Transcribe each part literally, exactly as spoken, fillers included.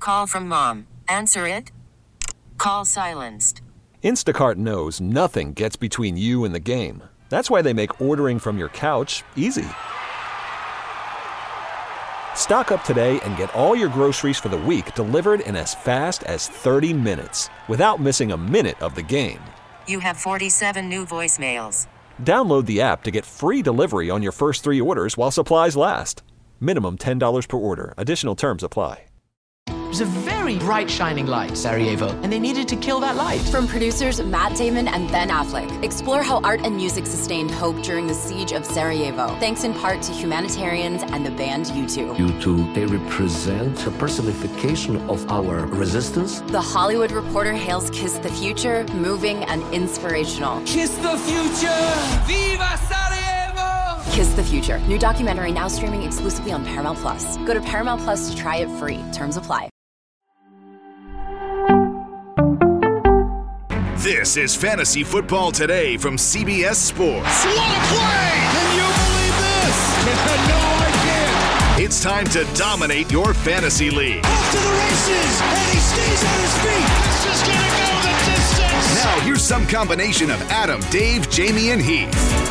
Call from mom. Answer it. Call silenced. Instacart knows nothing gets between you and the game. That's why they make ordering from your couch easy. Stock up today and get all your groceries for the week delivered in as fast as thirty minutes without missing a minute of the game. You have forty-seven new voicemails. Download the app to get free delivery on your first three orders while supplies last. Minimum ten dollars per order. Additional terms apply. It was a very bright, shining light, Sarajevo, and they needed to kill that light. From producers Matt Damon and Ben Affleck, explore how art and music sustained hope during the siege of Sarajevo, thanks in part to humanitarians and the band U two. U two, they represent a personification of our resistance. The Hollywood Reporter hails Kiss the Future, moving and inspirational. Kiss the future! Viva Sarajevo! Kiss the Future, new documentary now streaming exclusively on Paramount Plus. Go to Paramount Plus to try it free. Terms apply. This is Fantasy Football Today from C B S Sports. What a play! Can you believe this? No, I can't. It's time to dominate your fantasy league. Off to the races, and he stays on his feet. This is going to go the distance. Now, here's some combination of Adam, Dave, Jamie, and Heath.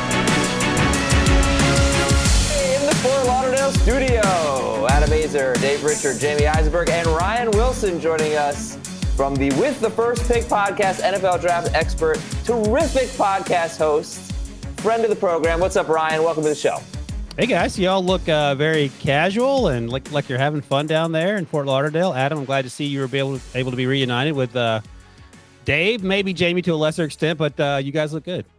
In the Fort Lauderdale studio, Adam Azer, Dave Richard, Jamie Eisenberg, and Ryan Wilson joining us from the With the First Pick podcast, N F L draft expert, terrific podcast host, friend of the program. What's up, Ryan? Welcome to the show. Hey, guys. Y'all look uh, very casual and like, like you're having fun down there in Fort Lauderdale. Adam, I'm glad to see you were able to, able to be reunited with uh, Dave, maybe Jamie to a lesser extent, but uh, you guys look good.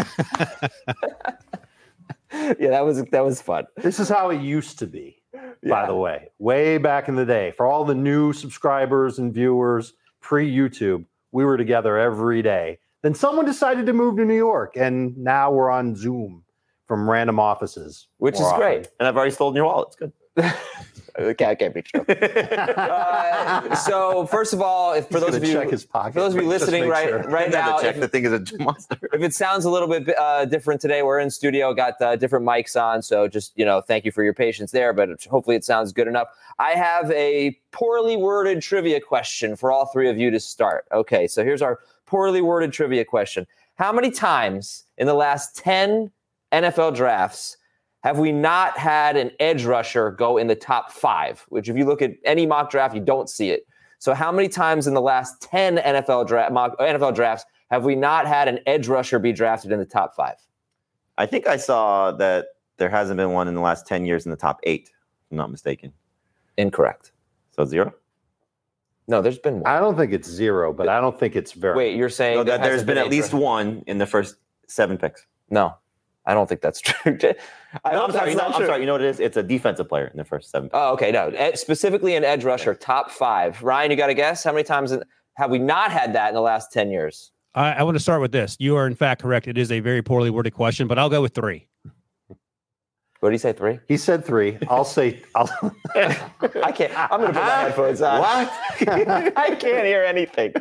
Yeah, that was that was fun. This is how it used to be, yeah. by the way, way back in the day. For all the new subscribers and viewers, pre-YouTube, we were together every day. Then someone decided to move to New York, and now we're on Zoom from random offices. Which is often. great. And I've already stolen your wallet. It's good. That can't be true. uh, so, first of all, if for He's those of you, check his pocket, for those of you listening right sure. right now, check. if, The thing is a monster. If it sounds a little bit uh, different today, we're in studio, got uh, different mics on, so just you know, thank you for your patience there. But hopefully, it sounds good enough. I have a poorly worded trivia question for all three of you to start. Okay, so here's our poorly worded trivia question: how many times in the last ten N F L drafts have we not had an edge rusher go in the top five? Which, if you look at any mock draft, you don't see it. So how many times in the last ten N F L, dra- mock, N F L drafts have we not had an edge rusher be drafted in the top five? I think I saw that there hasn't been one in the last ten years in the top eight, if I'm not mistaken. Incorrect. So zero? No, there's been one. I don't think it's zero, but I don't think it's very. Wait, you're saying no, there that there's been, been at least rusher. one in the first seven picks. No. I don't think that's true. I, no, I'm, sorry, no, I'm I'm sorry. You know what it is? It's a defensive player in the first seven. Oh, okay. No, specifically an edge rusher, top five. Ryan, you got to guess? How many times have we not had that in the last ten years? I, I want to start with this. You are, in fact, correct. It is a very poorly worded question, but I'll go with three. What did he say, three? He said three. I'll say... I'll... I can't. I'm going to put my headphones on. What? I can't hear anything.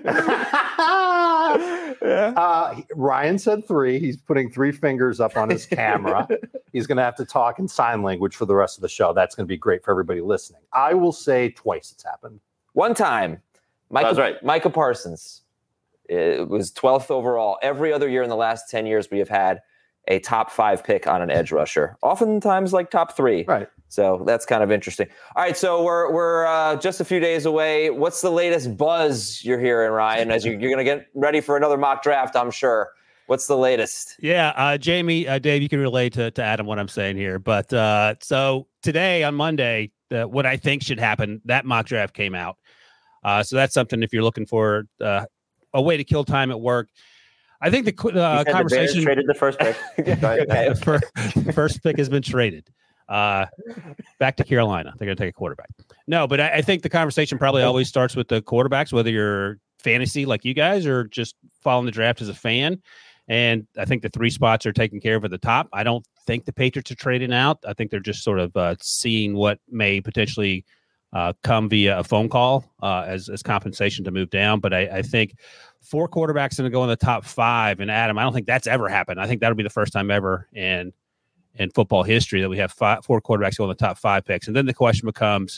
yeah. uh, Ryan said three. He's putting three fingers up on his camera. He's going to have to talk in sign language for the rest of the show. That's going to be great for everybody listening. I will say twice it's happened. One time. Michael, That's right. Micah Parsons. It was twelfth overall. Every other year in the last ten years, we have had a top five pick on an edge rusher, oftentimes like top three. Right. So that's kind of interesting. All right, so we're we're uh, just a few days away. What's the latest buzz you're hearing, Ryan? As you, you're going to get ready for another mock draft, I'm sure. What's the latest? Yeah, uh, Jamie, uh, Dave, you can relate to, to Adam what I'm saying here. But uh, so today on Monday, uh, what I think should happen, that mock draft came out. Uh, so that's something if you're looking for uh, a way to kill time at work. I think the uh, conversation the traded the first pick. Okay, first, first pick has been traded. Uh, back to Carolina. They're going to take a quarterback. No, but I, I think the conversation probably always starts with the quarterbacks, whether you're fantasy like you guys or just following the draft as a fan. And I think the three spots are taken care of at the top. I don't think the Patriots are trading out. I think they're just sort of uh, seeing what may potentially uh, come via a phone call uh, as, as compensation to move down. But I, I think four quarterbacks going to go in the top five. And Adam, I don't think that's ever happened. I think that'll be the first time ever in in football history that we have five, four quarterbacks go in the top five picks. And then the question becomes,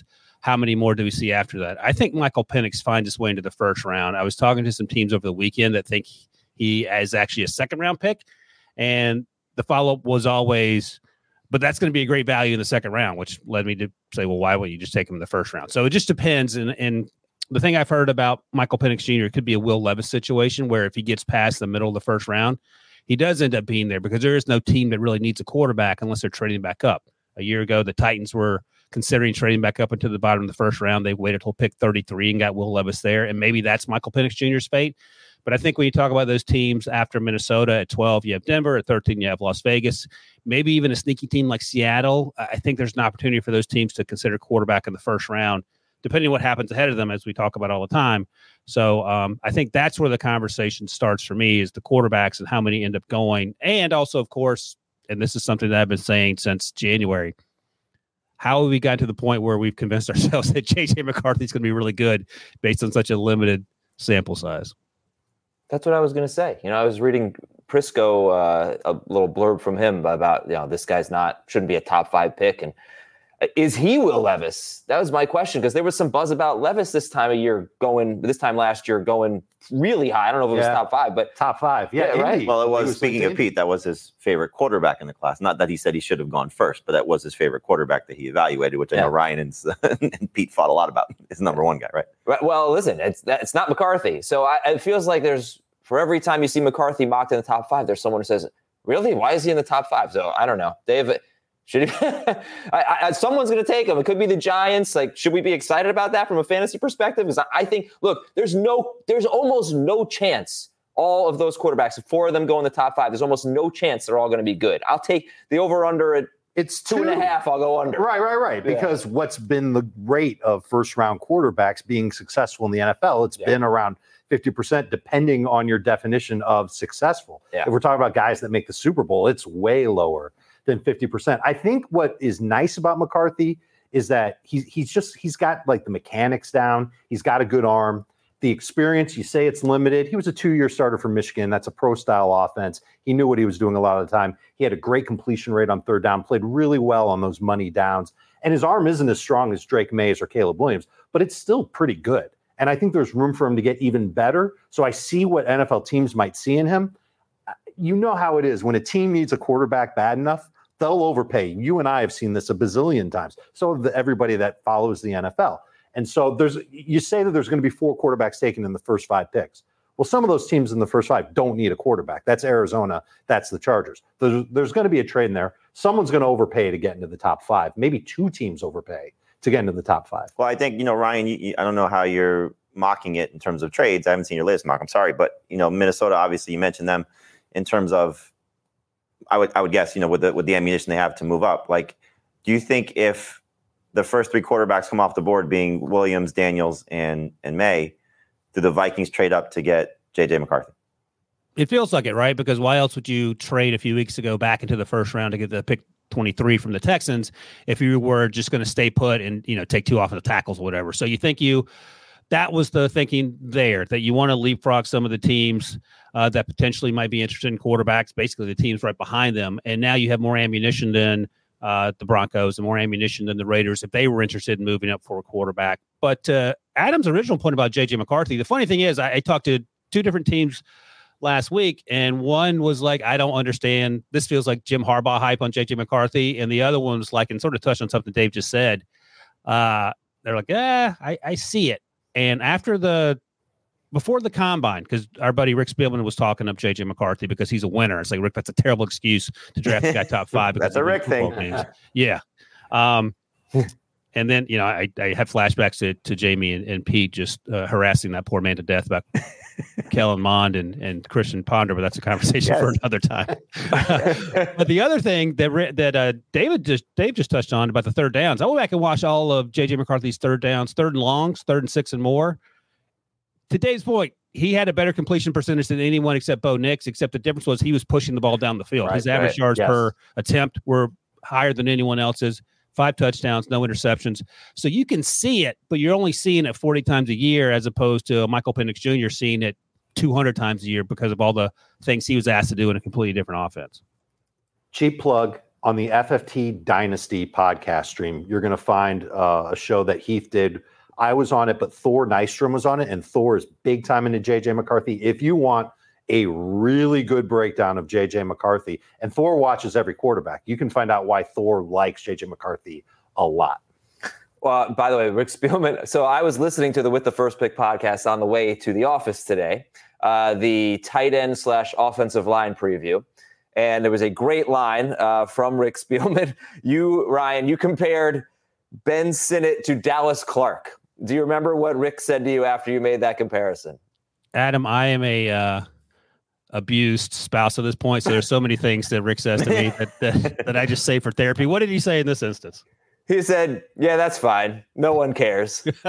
how many more do we see after that? I think Michael Penix finds his way into the first round. I was talking to some teams over the weekend that think he is actually a second round pick. And the follow-up was always, but that's going to be a great value in the second round, which led me to say, well, why wouldn't you just take him in the first round? So it just depends. And, and the thing I've heard about Michael Penix Junior, it could be a Will Levis situation where if he gets past the middle of the first round, he does end up being there because there is no team that really needs a quarterback unless they're trading back up. A year ago, the Titans were considering trading back up into the bottom of the first round. They waited till pick thirty-three and got Will Levis there. And maybe that's Michael Penix Junior's fate. But I think when you talk about those teams after Minnesota at twelve, you have Denver. At thirteen, you have Las Vegas. Maybe even a sneaky team like Seattle. I think there's an opportunity for those teams to consider quarterback in the first round, depending on what happens ahead of them, as we talk about all the time. So um, I think that's where the conversation starts for me, is the quarterbacks and how many end up going. And also, of course, and this is something that I've been saying since January, how have we gotten to the point where we've convinced ourselves that J J McCarthy is going to be really good based on such a limited sample size? That's what I was going to say. You know, I was reading Prisco, uh, a little blurb from him about, you know, this guy's not, shouldn't be a top five pick. And is he Will Levis? That was my question, because there was some buzz about Levis this time of year going, this time last year going really high. I don't know if it was Yeah. top five, but Top five. Yeah, Yeah, right. Indy. Well, it was, He was speaking of Indy. Pete, that was his favorite quarterback in the class. Not that he said he should have gone first, but that was his favorite quarterback that he evaluated, which I know Yeah. Ryan and, and Pete fought a lot about. His number one guy, right? Right, well, listen, it's that, it's not McCarthy. So I, it feels like there's, for every time you see McCarthy mocked in the top five, there's someone who says, really? Why is he in the top five? So I don't know. Dave, should he, I, I, someone's going to take him. It could be the Giants. Like, should we be excited about that from a fantasy perspective? Because I, I think, look, there's no, there's almost no chance all of those quarterbacks, if four of them go in the top five, there's almost no chance they're all going to be good. I'll take the over under at It's two and a half. I'll go under. Right, right, right. Yeah. Because what's been the rate of first round quarterbacks being successful in the N F L? It's Yeah. been around fifty percent, depending on your definition of successful. Yeah. If we're talking about guys that make the Super Bowl, it's way lower than fifty percent. I think what is nice about McCarthy is that he's he's just he's got like the mechanics down. He's got a good arm. The experience, you say it's limited. He was a two-year starter for Michigan. That's a pro-style offense. He knew what he was doing a lot of the time. He had a great completion rate on third down, played really well on those money downs. And his arm isn't as strong as Drake Mays or Caleb Williams, but it's still pretty good. And I think there's room for him to get even better. So I see what N F L teams might see in him. You know how it is. When a team needs a quarterback bad enough, they'll overpay. You and I have seen this a bazillion times. So have the, everybody that follows the N F L. And so there's, you say that there's going to be four quarterbacks taken in the first five picks. Well, some of those teams in the first five don't need a quarterback. That's Arizona. That's the Chargers. There's, there's going to be a trade in there. Someone's going to overpay to get into the top five. Maybe two teams overpay to get into the top five. Well, I think, you know, Ryan, you, you, I don't know how you're mocking it in terms of trades. I haven't seen your latest mock. I'm sorry. But, you know, Minnesota, obviously, you mentioned them in terms of, I would I would guess, you know, with the, with the ammunition they have to move up. Like, do you think if the first three quarterbacks come off the board being Williams, Daniels, and and May, do the Vikings trade up to get J J McCarthy? It feels like it, right? Because why else would you trade a few weeks ago back into the first round to get the pick twenty-three from the Texans if you were just going to stay put and, you know, take two offensive tackles or whatever? So you think you that was the thinking there, that you want to leapfrog some of the teams uh, that potentially might be interested in quarterbacks, basically the teams right behind them. And now you have more ammunition than Uh, the Broncos and more ammunition than the Raiders if they were interested in moving up for a quarterback. But uh, Adam's original point about J J McCarthy, the funny thing is I, I talked to two different teams last week, and one was like, I don't understand. This feels like Jim Harbaugh hype on J J McCarthy. And the other one was like, and sort of touched on something Dave just said. Uh, they're like, yeah, I, I see it. And after the Before the combine, because our buddy Rick Spielman was talking up J J McCarthy because he's a winner. It's like, Rick, that's a terrible excuse to draft a guy top five. That's a Rick thing. Games. Yeah. Um, and then, you know, I, I had flashbacks to, to Jamie and, and Pete just uh, harassing that poor man to death about Kellen Mond and, and Christian Ponder, but that's a conversation yes. for another time. But the other thing that that uh, David just Dave just touched on about the third downs, I went back and watched all of J J McCarthy's third downs, third and longs, third and six and more. To Dave's point, he had a better completion percentage than anyone except Bo Nix, except the difference was he was pushing the ball down the field. Right, His average right, yards yes. per attempt were higher than anyone else's. Five touchdowns, no interceptions. So you can see it, but you're only seeing it forty times a year as opposed to Michael Penix Junior seeing it two hundred times a year because of all the things he was asked to do in a completely different offense. Cheap plug. on the F F T Dynasty podcast stream, you're going to find uh, a show that Heath did. I was on it, but Thor Nystrom was on it, and Thor is big time into J J McCarthy. If you want a really good breakdown of J J McCarthy, and Thor watches every quarterback, you can find out why Thor likes J J McCarthy a lot. Well, by the way, Rick Spielman. So I was listening to the With the First Pick podcast on the way to the office today, uh, the tight end slash offensive line preview. And there was a great line uh, from Rick Spielman. You, Ryan, you compared Ben Sinnott to Dallas Clark. Do you remember what Rick said to you after you made that comparison? Adam, I am a uh, abused spouse at this point, so there's so many things that Rick says to me that, that, that I just say for therapy. What did he say in this instance? He said, yeah, that's fine. No one cares. it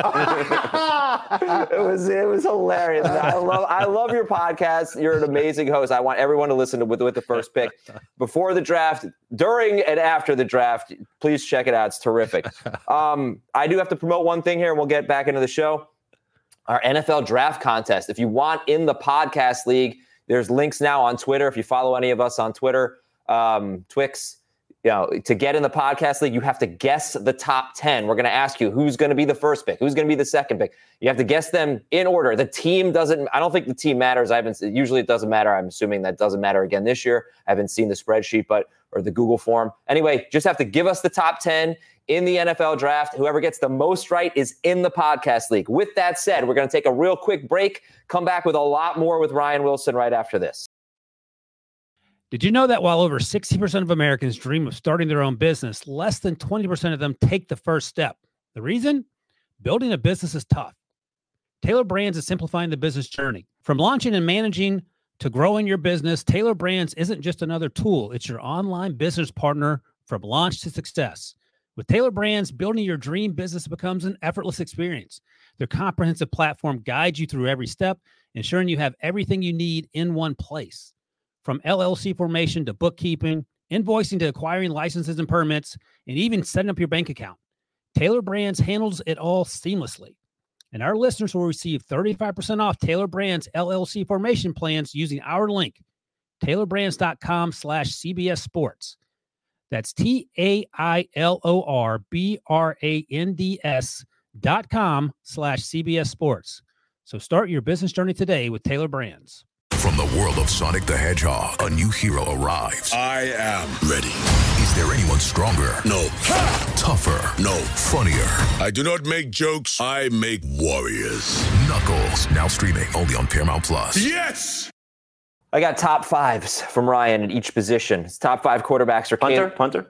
was it was hilarious. I love I love your podcast. You're an amazing host. I want everyone to listen to with, with the First Pick before the draft, during and after the draft. Please check it out. It's terrific. Um, I do have to promote one thing here, and we'll get back into the show. Our N F L draft contest. If you want in the podcast league, there's links now on Twitter. If you follow any of us on Twitter, um, Twix. You know, to get in the podcast league, you have to guess the top ten. We're going to ask you who's going to be the first pick, who's going to be the second pick. You have to guess them in order. The team doesn't, I don't think the team matters. I haven't, usually it doesn't matter. I'm assuming that doesn't matter again this year. I haven't seen the spreadsheet, but, or the Google form. Anyway, just have to give us the top ten in the N F L draft. Whoever gets the most right is in the podcast league. With that said, we're going to take a real quick break, come back with a lot more with Ryan Wilson right after this. Did you know that while over sixty percent of Americans dream of starting their own business, less than twenty percent of them take the first step? The reason? Building a business is tough. Taylor Brands is simplifying the business journey. From launching and managing to growing your business, Taylor Brands isn't just another tool. It's your online business partner from launch to success. With Taylor Brands, building your dream business becomes an effortless experience. Their comprehensive platform guides you through every step, ensuring you have everything you need in one place. From L L C formation to bookkeeping, invoicing to acquiring licenses and permits, and even setting up your bank account, Taylor Brands handles it all seamlessly. And our listeners will receive thirty-five percent off Taylor Brands L L C formation plans using our link, taylorbrands.com slash CBS Sports. That's T-A-I-L-O-R-B-R-A-N-D-S dot com slash CBS Sports. So start your business journey today with Taylor Brands. From the world of Sonic the Hedgehog, a new hero arrives. I am ready. Is there anyone stronger? No. Ha! Tougher? No. Funnier? I do not make jokes. I make warriors. Knuckles, now streaming only on Paramount Plus. Yes! I got top fives from Ryan at each position. His top five quarterbacks are punter, Caleb- punter.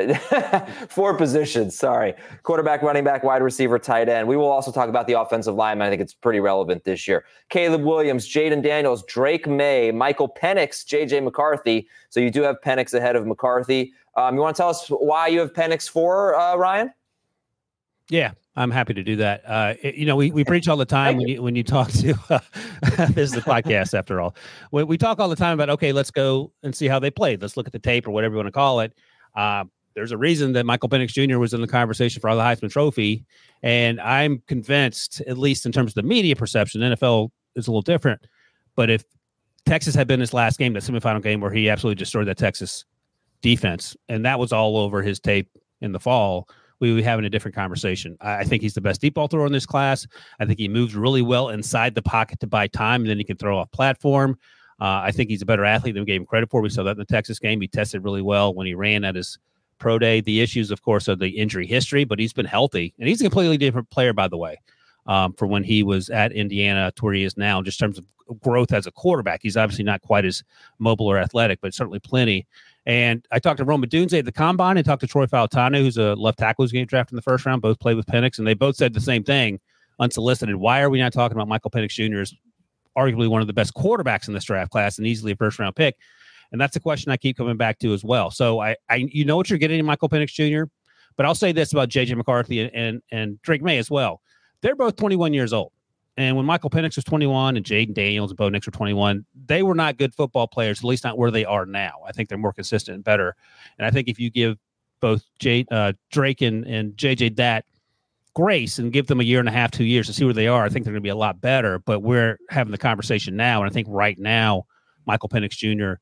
Four positions, sorry. Quarterback, running back, wide receiver, tight end. We will also talk about the offensive lineman. I think it's pretty relevant this year. Caleb Williams, Jaden Daniels, Drake May, Michael Penix, J J McCarthy. So you do have Penix ahead of McCarthy. Um, you want to tell us why you have Penix for, uh, Ryan? Yeah, I'm happy to do that. Uh, it, you know, we, we preach all the time when you, when you talk to, uh, this is the podcast after all. We, we talk all the time about, okay, let's go and see how they played. Let's look at the tape or whatever you want to call it. Uh, there's a reason that Michael Penix Junior was in the conversation for the Heisman Trophy. And I'm convinced, at least in terms of the media perception, the N F L is a little different. But if Texas had been his last game, that semifinal game where he absolutely destroyed that Texas defense, and that was all over his tape in the fall, we would be having a different conversation. I think he's the best deep ball thrower in this class. I think he moves really well inside the pocket to buy time, and then he can throw off platform. Uh, I think he's a better athlete than we gave him credit for. We saw that in the Texas game. He tested really well when he ran at his pro day. The issues, of course, are the injury history, but he's been healthy. And he's a completely different player, by the way, um, from when he was at Indiana to where he is now, just in terms of growth as a quarterback. He's obviously not quite as mobile or athletic, but certainly plenty. And I talked to Roma Dunze at the Combine and talked to Troy Fautanu, who's a left tackle who's getting drafted in the first round. Both played with Penix, and they both said the same thing, unsolicited. Why are we not talking about Michael Penix Junior as arguably one of the best quarterbacks in this draft class and easily a first-round pick? And that's a question I keep coming back to as well. So I, I you know what you're getting in Michael Penix Junior, but I'll say this about J J McCarthy and, and, and Drake May as well. They're both twenty-one years old. And when Michael Penix was twenty-one and Jaden Daniels and Bo Nix were twenty-one, they were not good football players, at least not where they are now. I think they're more consistent and better. And I think if you give both J, uh, Drake and, and J J that grace and give them a year and a half, two years to see where they are, I think they're going to be a lot better. But we're having the conversation now. And I think right now, Michael Penix Junior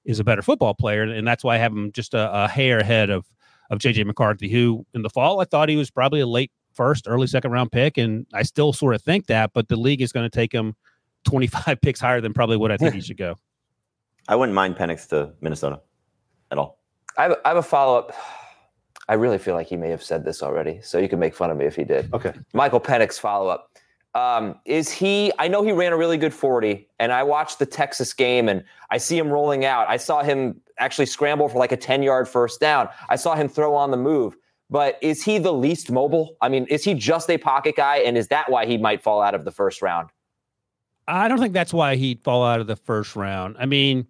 is a better football player, and that's why I have him just a, a hair ahead of of J J McCarthy, who in the fall I thought he was probably a late first, early second round pick, and I still sort of think that, but the league is going to take him twenty-five picks higher than probably what I think he should go. I wouldn't mind Penix to Minnesota at all. I have, I have a follow-up. I really feel like he may have said this already, so you can make fun of me if he did. Okay. Michael Penix follow-up. Um, is he, I know he ran a really good forty, and I watched the Texas game, and I see him rolling out. I saw him actually scramble for like a ten-yard first down. I saw him throw on the move. But is he the least mobile? I mean, is he just a pocket guy, and is that why he might fall out of the first round? I don't think that's why he'd fall out of the first round. I mean,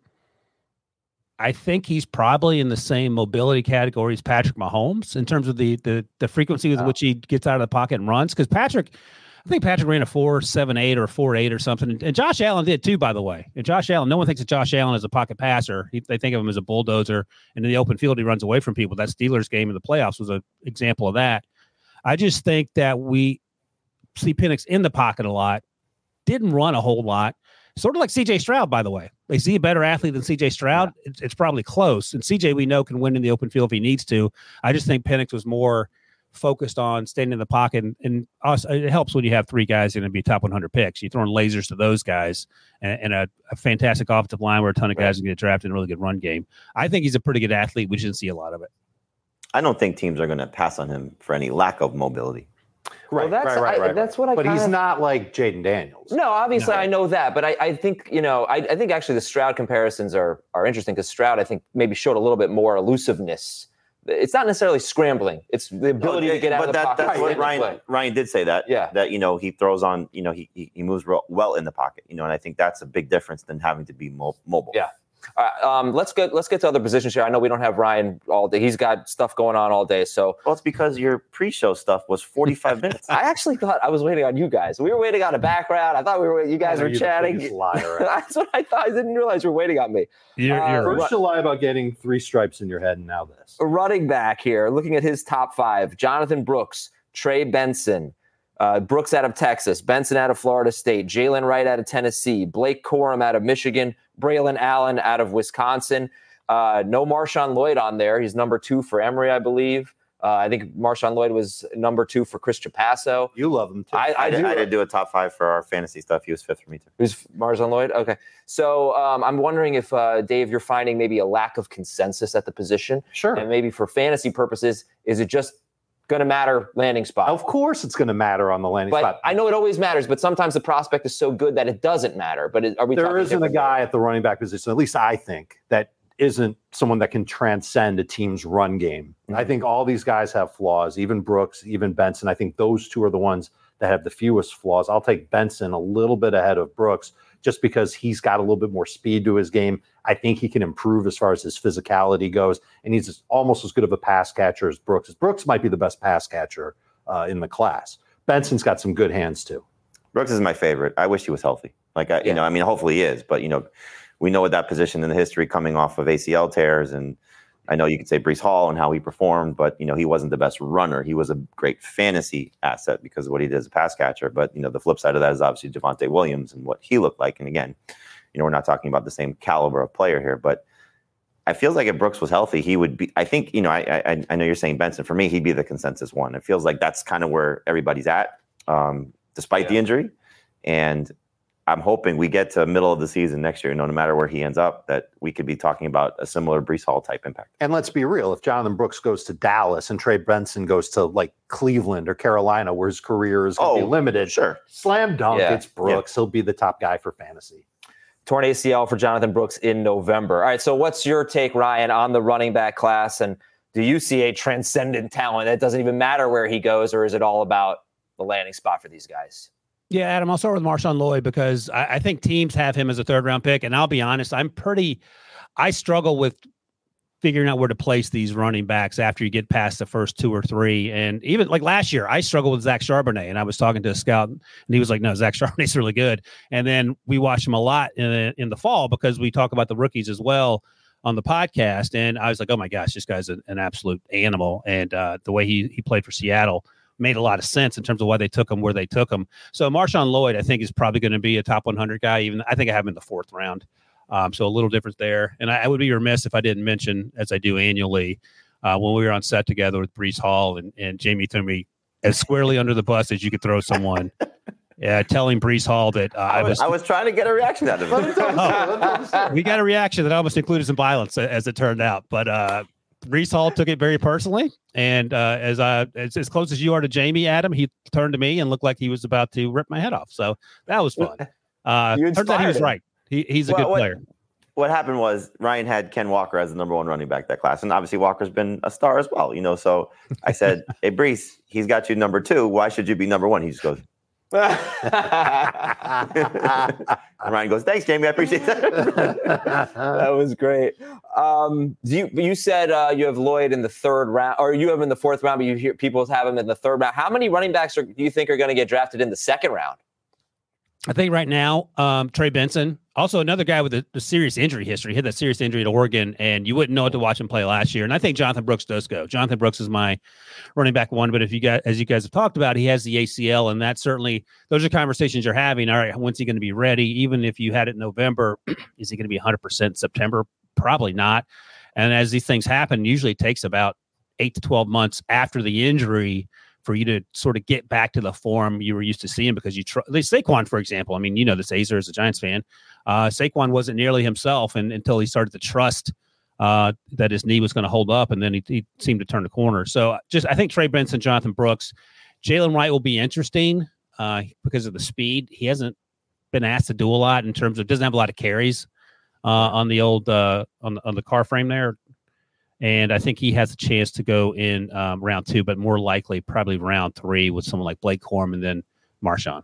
I think he's probably in the same mobility category as Patrick Mahomes in terms of the the, the frequency with oh. which he gets out of the pocket and runs. Because Patrick, I think Patrick ran a four seven eight or four eight or something, and Josh Allen did too, by the way. And Josh Allen, no one thinks of Josh Allen as a pocket passer. He, they think of him as a bulldozer, and in the open field he runs away from people. That Steelers game in the playoffs was an example of that. I just think that we see Penix in the pocket a lot, didn't run a whole lot. Sort of like C J Stroud, by the way. They see a better athlete than C J Stroud. Yeah. It's, it's probably close. And C J, we know, can win in the open field if he needs to. I just think Penix was more focused on staying in the pocket. And, and also, it helps when you have three guys going to be top one hundred picks. You're throwing lasers to those guys and, and a, a fantastic offensive line where a ton of guys right. can get drafted in a really good run game. I think he's a pretty good athlete. We shouldn't see a lot of it. I don't think teams are going to pass on him for any lack of mobility. Right, well, that's, right, right, I, right. That's what I. But he's of, not like Jaden Daniels. No, obviously no. I know that, but I, I think you know, I, I think actually the Stroud comparisons are are interesting because Stroud, I think, maybe showed a little bit more elusiveness. It's not necessarily scrambling; it's the ability no, to get out but of the that, pocket. That's what Ryan Ryan did say that. Yeah, that you know he throws on, you know he he, he moves well in the pocket, you know, and I think that's a big difference than having to be mo- mobile. Yeah. All right, um, let's get let's get to other positions here. I know we don't have Ryan all day; he's got stuff going on all day. So, well, it's because your pre-show stuff was forty-five minutes. I actually thought I was waiting on you guys. We were waiting on a background. I thought we were you guys were chatting. Liar. That's what I thought. I didn't realize you were waiting on me. You're, uh, you're First you lie about getting three stripes in your head, and now this. Running back here, looking at his top five: Jonathan Brooks, Trey Benson. Uh, Brooks out of Texas, Benson out of Florida State, Jalen Wright out of Tennessee, Blake Corum out of Michigan, Braylon Allen out of Wisconsin. Uh, no Marshawn Lloyd on there. He's number two for Emory, I believe. Uh, I think Marshawn Lloyd was number two for Chris Trapasso. You love him too. I, I, I, did, do. I did do a top five for our fantasy stuff. He was fifth for me too. Who's Marshawn Lloyd? Okay. So um, I'm wondering if, uh, Dave, you're finding maybe a lack of consensus at the position. Sure. And maybe for fantasy purposes, is it just going to matter landing spot? Of course it's going to matter on the landing but spot. I know it always matters, but sometimes the prospect is so good that it doesn't matter. But it, are we there isn't a guy way? at the running back position, at least I think, that isn't someone that can transcend a team's run game. Mm-hmm. I think all these guys have flaws, even Brooks, even Benson. I think those two are the ones that have the fewest flaws. I'll take Benson a little bit ahead of Brooks just because he's got a little bit more speed to his game. I think he can improve as far as his physicality goes, and he's almost as good of a pass catcher as Brooks. Brooks might be the best pass catcher uh, in the class. Benson's got some good hands too. Brooks is my favorite. I wish he was healthy. Like, I, you yeah. know, I mean, hopefully he is, but, you know, we know what that position in the history coming off of A C L tears, and I know you could say Breece Hall and how he performed, but, you know, he wasn't the best runner. He was a great fantasy asset because of what he did as a pass catcher. But, you know, the flip side of that is obviously Javonte Williams and what he looked like. And again, you know, we're not talking about the same caliber of player here, but I feel like if Brooks was healthy, he would be, I think, you know, I I, I know you're saying Benson. For me, he'd be the consensus one. It feels like that's kind of where everybody's at, um, despite yeah. the injury. And I'm hoping we get to middle of the season next year, you know, no matter where he ends up, that we could be talking about a similar Breece Hall type impact. And let's be real. If Jonathan Brooks goes to Dallas and Trey Benson goes to like Cleveland or Carolina, where his career is going to oh, be limited, sure. slam dunk, yeah. it's Brooks. Yeah. He'll be the top guy for fantasy. Torn A C L for Jonathan Brooks in November. All right, so what's your take, Ryan, on the running back class? And do you see a transcendent talent that doesn't even matter where he goes, or is it all about the landing spot for these guys? Yeah, Adam, I'll start with Marshawn Lloyd because I, I think teams have him as a third round pick. And I'll be honest, I'm pretty, I struggle with figuring out where to place these running backs after you get past the first two or three. And even like last year, I struggled with Zach Charbonnet, and I was talking to a scout and he was like, no, Zach Charbonnet's really good. And then we watched him a lot in the, in the fall because we talk about the rookies as well on the podcast. And I was like, oh my gosh, this guy's an, an absolute animal. And uh, the way he, he played for Seattle made a lot of sense in terms of why they took him where they took him. So Marshawn Lloyd, I think, is probably going to be a top one hundred guy. Even I think I have him in the fourth round. Um, so a little difference there. And I, I would be remiss if I didn't mention, as I do annually, uh, when we were on set together with Breece Hall and, and Jamie threw me as squarely under the bus as you could throw someone. Yeah, telling Breece Hall that uh, I, was, I was I was trying to get a reaction out of him. oh, we got a reaction that almost included some violence, as it turned out. But uh, Breece Hall took it very personally, and uh, as I as, as close as you are to Jamie, Adam, he turned to me and looked like he was about to rip my head off. So that was fun. Uh, turns out he was him. right. He, he's a well, good what, player. What happened was Ryan had Ken Walker as the number one running back that class, and obviously Walker's been a star as well. You know, so I said, "Hey, Breece, he's got you number two. Why should you be number one?" He just goes. And Ryan goes, "Thanks, Jamie. I appreciate that." That was great. Um, you you said uh, you have Lloyd in the third round, or you have him in the fourth round, but you hear people have him in the third round. How many running backs are, do you think are going to get drafted in the second round? I think right now, um, Trey Benson, also another guy with a, a serious injury history. He had that serious injury at Oregon, and you wouldn't know it to watch him play last year. And I think Jonathan Brooks does go. Jonathan Brooks is my running back one, but if you got, as you guys have talked about, he has the A C L, and that certainly, those are conversations you're having. All right, when's he going to be ready? Even if you had it in November, is he going to be one hundred percent in September? Probably not. And as these things happen, usually it takes about eight to twelve months after the injury for you to sort of get back to the form you were used to seeing, because you tr- at least Saquon, for example. I mean, you know, this Azer is a Giants fan. Uh, Saquon wasn't nearly himself and, until he started to trust uh, that his knee was going to hold up, and then he, he seemed to turn the corner. So just, I think Trey Benson, Jonathan Brooks, Jalen Wright will be interesting uh, because of the speed. He hasn't been asked to do a lot in terms of, doesn't have a lot of carries uh, on the old, uh, on the, on the car frame there. And I think he has a chance to go in um, round two, but more likely probably round three with someone like Blake Corum and then Marshawn.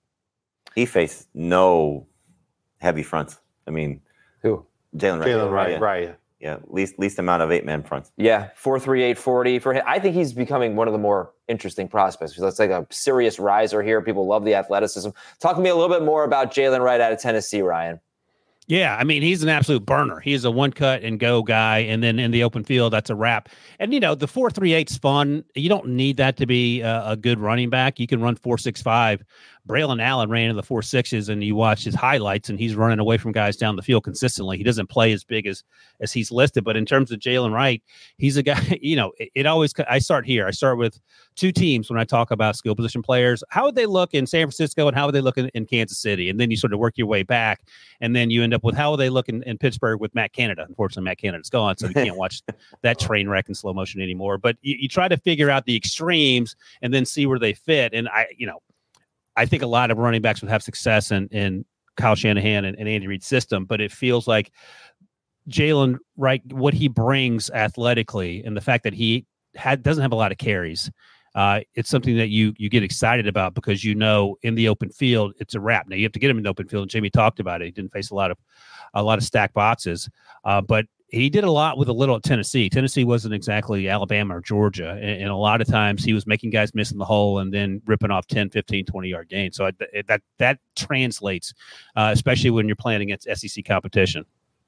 He faced no heavy fronts. I mean, who? Jalen Wright. Jalen Wright, yeah. right. Yeah, least least amount of eight man fronts. Yeah, four three eight forty for him. I think he's becoming one of the more interesting prospects. That's like a serious riser here. People love the athleticism. Talk to me a little bit more about Jalen Wright out of Tennessee, Ryan. Yeah, I mean, he's an absolute burner. He's a one cut and go guy. And then in the open field, that's a wrap. And, you know, the four three eight's fun. You don't need that to be a, a good running back. You can run four six five. Braylon Allen ran in the four sixes, and you watch his highlights, and he's running away from guys down the field consistently. He doesn't play as big as as he's listed. But in terms of Jalen Wright, he's a guy, you know, it, it always, I start here. I start with two teams when I talk about skill position players. How would they look in San Francisco, and how would they look in, in Kansas City? And then you sort of work your way back, and then you end up with how would they look in, in Pittsburgh with Matt Canada. Unfortunately, Matt Canada's gone, so you can't watch that train wreck in slow motion anymore. But you, you try to figure out the extremes and then see where they fit. And I, you know, I think a lot of running backs would have success in, in Kyle Shanahan and, and Andy Reid's system, but it feels like Jalen Wright, what he brings athletically, and the fact that he had doesn't have a lot of carries, uh, it's something that you you get excited about, because you know in the open field it's a wrap. Now you have to get him in the open field, and Jamie talked about it. He didn't face a lot of a lot of stacked boxes, uh, but he did a lot with a little at Tennessee. Tennessee wasn't exactly Alabama or Georgia. And, and a lot of times he was making guys miss in the hole and then ripping off ten, fifteen, twenty-yard gains. So I, that that translates, uh, especially when you're playing against S E C competition.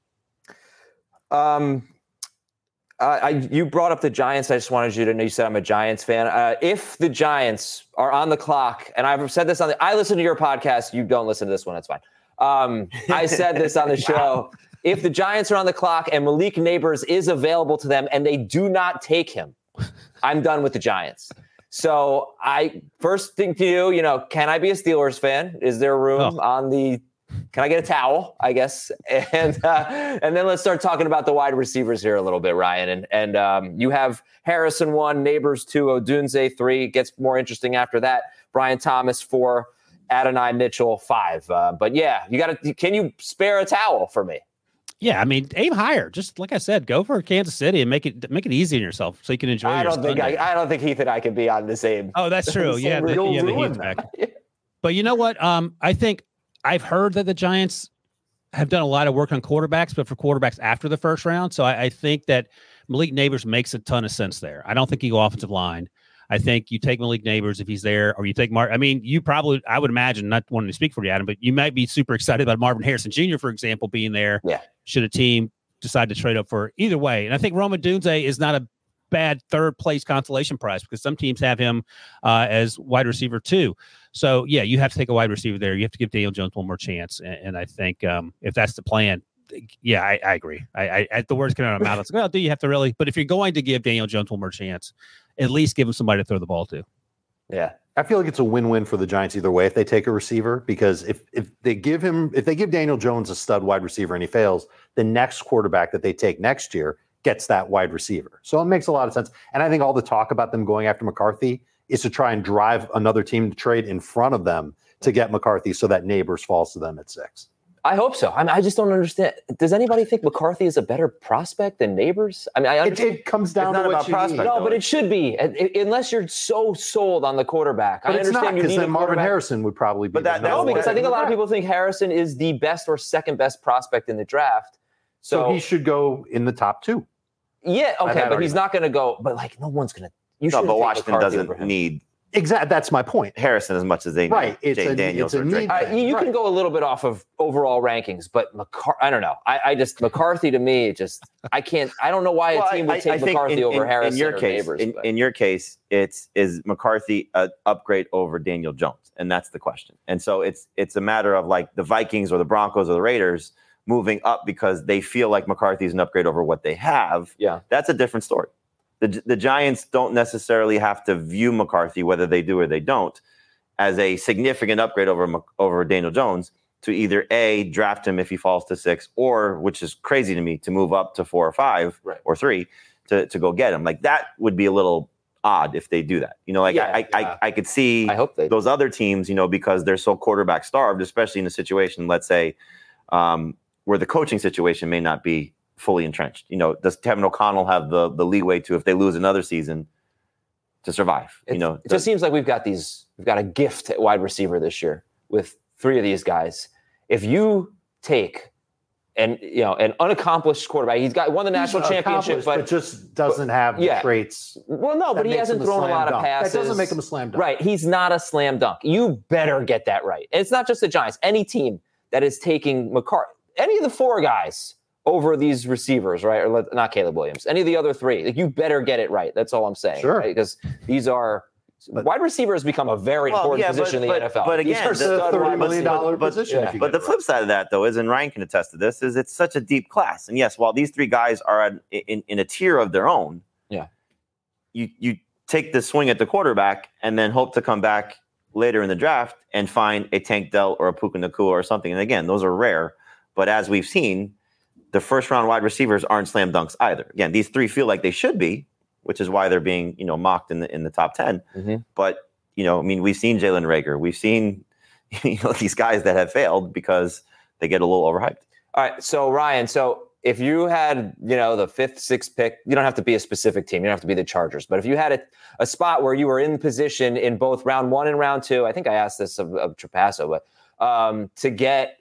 Um, uh, I, you brought up the Giants. I just wanted you to know, you said I'm a Giants fan. Uh, if the Giants are on the clock, and I've said this on the – I listen to your podcast. You don't listen to this one. That's fine. Um, I said this on the show. If the Giants are on the clock and Malik Nabers is available to them and they do not take him, I'm done with the Giants. So I first thing to you, you know, can I be a Steelers fan? Is there room oh. on the – can I get a towel, I guess? And uh, and then let's start talking about the wide receivers here a little bit, Ryan. And and um, you have Harrison one, Nabers two, Odunze three. It gets more interesting after that. Brian Thomas four, Adonai Mitchell five. Uh, but yeah, you got to – can you spare a towel for me? Yeah, I mean, aim higher. Just like I said, go for Kansas City and make it make it easy on yourself so you can enjoy. I your don't think I, I don't think Heath and I can be on the same. Oh, that's true. Yeah, the, yeah, the Heath back. But you know what? Um, I think I've heard that the Giants have done a lot of work on quarterbacks, but for quarterbacks after the first round. So I, I think that Malik Nabers makes a ton of sense there. I don't think he go offensive line. I think you take Malik Nabers if he's there, or you take Mark. I mean, you probably, I would imagine, not wanting to speak for you, Adam, but you might be super excited about Marvin Harrison Junior, for example, being there. Yeah. Should a team decide to trade up for either way. And I think Rome Odunze is not a bad third place consolation prize, because some teams have him uh, as wide receiver too. So yeah, you have to take a wide receiver there. You have to give Daniel Jones one more chance. And, and I think um, if that's the plan, yeah, I, I agree. I, I the words coming out of my mouth. It's like, well, do you have to really? But if you're going to give Daniel Jones one more chance, at least give him somebody to throw the ball to. Yeah. I feel like it's a win-win for the Giants either way if they take a receiver, because if if they give him if they give Daniel Jones a stud wide receiver and he fails, the next quarterback that they take next year gets that wide receiver. So it makes a lot of sense. And I think all the talk about them going after McCarthy is to try and drive another team to trade in front of them to get McCarthy so that Neighbors falls to them at six. I hope so. I mean, I just don't understand. Does anybody think McCarthy is a better prospect than Neighbors? I mean, I it, it comes down it's to not what about prospect. need. No, but it should be, unless you're so sold on the quarterback. But I it's understand not, you because need then a Marvin quarterback. Harrison would probably be. But that- the No, number because one I think a lot of draft. people think Harrison is the best or second best prospect in the draft. So, So he should go in the top two. yeah, okay, that but he's argument. not going to go. But like, no one's going to. You No, should. but Washington doesn't need Exactly. That's my point. Harrison as much as they need Right. It's Jay a- Daniels it's a or Drake. need. Uh, you you Right. can go a little bit off of overall rankings, but McCar- I don't know. I, I just McCarthy to me just I can't. I don't know why Well, a team would I- take I think McCarthy in, over in, Harrison in your or case, Neighbors. in, but- in your case, it's is McCarthy an upgrade over Daniel Jones, and that's the question. And so it's it's a matter of like the Vikings or the Broncos or the Raiders moving up because they feel like McCarthy is an upgrade over what they have. Yeah, that's a different story. The the Giants don't necessarily have to view McCarthy, whether they do or they don't, as a significant upgrade over Mc- over Daniel Jones, to either A, draft him if he falls to six, or, which is crazy to me, to move up to four or five right. or three to, to go get him. Like that would be a little odd if they do that. You know, like Yeah, I, yeah. I I could see I hope they those other teams, you know, because they're so quarterback starved, especially in a situation, let's say, um, where the coaching situation may not be fully entrenched. You know, does Kevin O'Connell have the the leeway to, if they lose another season, to survive? It, you know, it just seems like we've got these. We've got a gift at wide receiver this year with three of these guys. If you take and you know an unaccomplished quarterback, he's got won the national He's championship, but but just doesn't have the yeah. traits. Well, no, that but he makes hasn't him thrown a slam lot of dunk. passes. That doesn't make him a slam dunk. Right. He's not a slam dunk. You better get that right. And it's not just the Giants. Any team that is taking McCarthy, any of the four guys over these receivers, right? Or let, not Caleb Williams, any of the other three, like you better get it right. That's all I'm saying. Sure. Right? Because these are But, wide receiver has become a very Well, important yeah, position but- in the but- N F L. but These again, are the stud wide thirty million dollar receivers. position. Yeah. If you But get the it flip right. side of that, though, is, and Ryan can attest to this, is it's such a deep class. And yes, while these three guys are at, in, in a tier of their own, Yeah. you you take the swing at the quarterback and then hope to come back later in the draft and find a Tank Dell or a Puka Nacua or something. And again, those are rare. But as we've seen, the first round wide receivers aren't slam dunks either. Again, these three feel like they should be, which is why they're being, you know, mocked in the in the top ten. Mm-hmm. But you know, I mean, we've seen Jalen Reagor, we've seen you know these guys that have failed because they get a little overhyped. All right. So Ryan, so if you had, you know, the fifth, sixth pick, you don't have to be a specific team. You don't have to be the Chargers. But if you had a, a spot where you were in position in both round one and round two, I think I asked this of, of Trapasso, but um, to get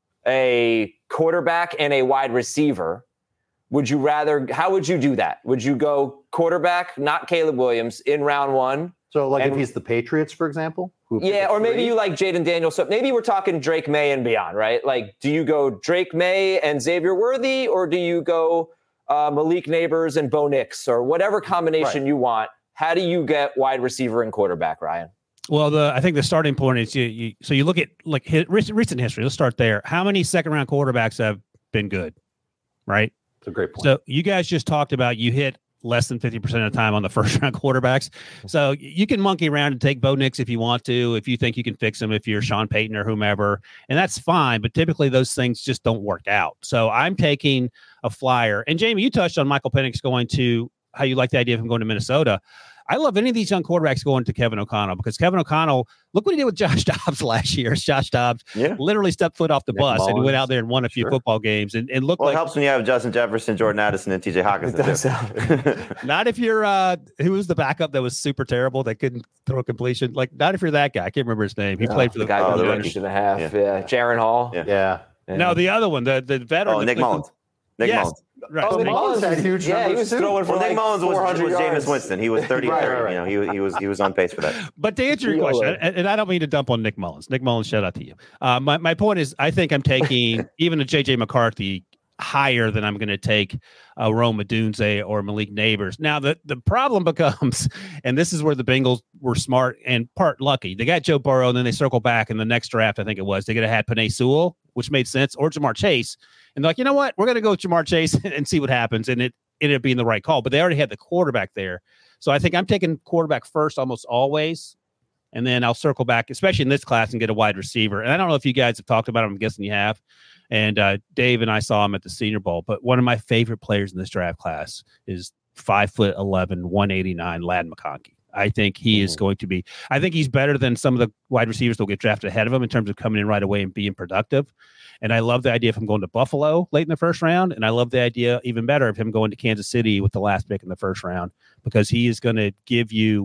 a quarterback and a wide receiver, would you rather, how would you do that? Would you go quarterback, not Caleb Williams, in round one? So, like, And- if he's the Patriots, for example, who pick Yeah, at or maybe three? you like Jaden Daniels. So maybe we're talking Drake May and beyond, right? Like, do you go Drake May and Xavier Worthy, or do you go uh, Malik Neighbors and Bo Nix, or whatever combination Right. you want? How do you get wide receiver and quarterback, Ryan? Well, the I think the starting point is you. you so you look at like his, recent history. Let's start there. How many second round quarterbacks have been good? Right. It's a great point. So you guys just talked about you hit less than fifty percent of the time on the first round quarterbacks. So you can monkey around and take Bo Nix if you want to, if you think you can fix him, if you're Sean Payton or whomever, and that's fine. But typically those things just don't work out. So I'm taking a flyer. And Jamie, you touched on Michael Penix going to how you like the idea of him going to Minnesota. I love any of these young quarterbacks going to Kevin O'Connell because Kevin O'Connell, look what he did with Josh Dobbs last year. Josh Dobbs Yeah. literally stepped foot off the Nick bus and Mullins. went out there and won a few Sure. football games and, and looked Well, like it helps when you have Justin Jefferson, Jordan Addison, and T J Hawkinson. too. not if you're uh who was the backup that was super terrible that couldn't throw a completion. Like not if you're that guy. I can't remember his name. He Yeah, played for the, guy oh, who the was rookie. inch and a half. Yeah, Yeah. Jaron Hall. Yeah. yeah. Yeah. No, the other one, the the veteran. Oh, that Nick played for- Mullins. Nick Yes. Mullins. Right. Oh, So Nick they- Mullins had was- huge Yeah, he numbers, was too. throwing for Well, like Nick Mullins was, four hundred was Jameis yards. Winston. He was thirty, Right, thirty. right, right. You know, he was he was he was on pace for that. But to answer your Yolo. question, and, and I don't mean to dump on Nick Mullins. Nick Mullins, shout out to you. Uh, my, my point is, I think I'm taking even a J J McCarthy higher than I'm going to take uh, Rome Odunze or Malik Neighbors. Now, the, the problem becomes, and this is where the Bengals were smart and part lucky. They got Joe Burrow, and then they circle back in the next draft, I think it was. They could have had Penei Sewell which made sense, or Jamar Chase. And they're like, you know what? We're going to go with Jamar Chase and see what happens. And it ended up being the right call. But they already had the quarterback there. So I think I'm taking quarterback first almost always. And then I'll circle back, especially in this class, and get a wide receiver. And I don't know if you guys have talked about him. I'm guessing you have. And uh, Dave and I saw him at the Senior Bowl. But one of my favorite players in this draft class is five foot eleven, one eighty-nine, Ladd McConkey. I think he mm-hmm. is going to be – I think he's better than some of the wide receivers that will get drafted ahead of him in terms of coming in right away and being productive. And I love the idea of him going to Buffalo late in the first round. And I love the idea, even better, of him going to Kansas City with the last pick in the first round, because he is going to give you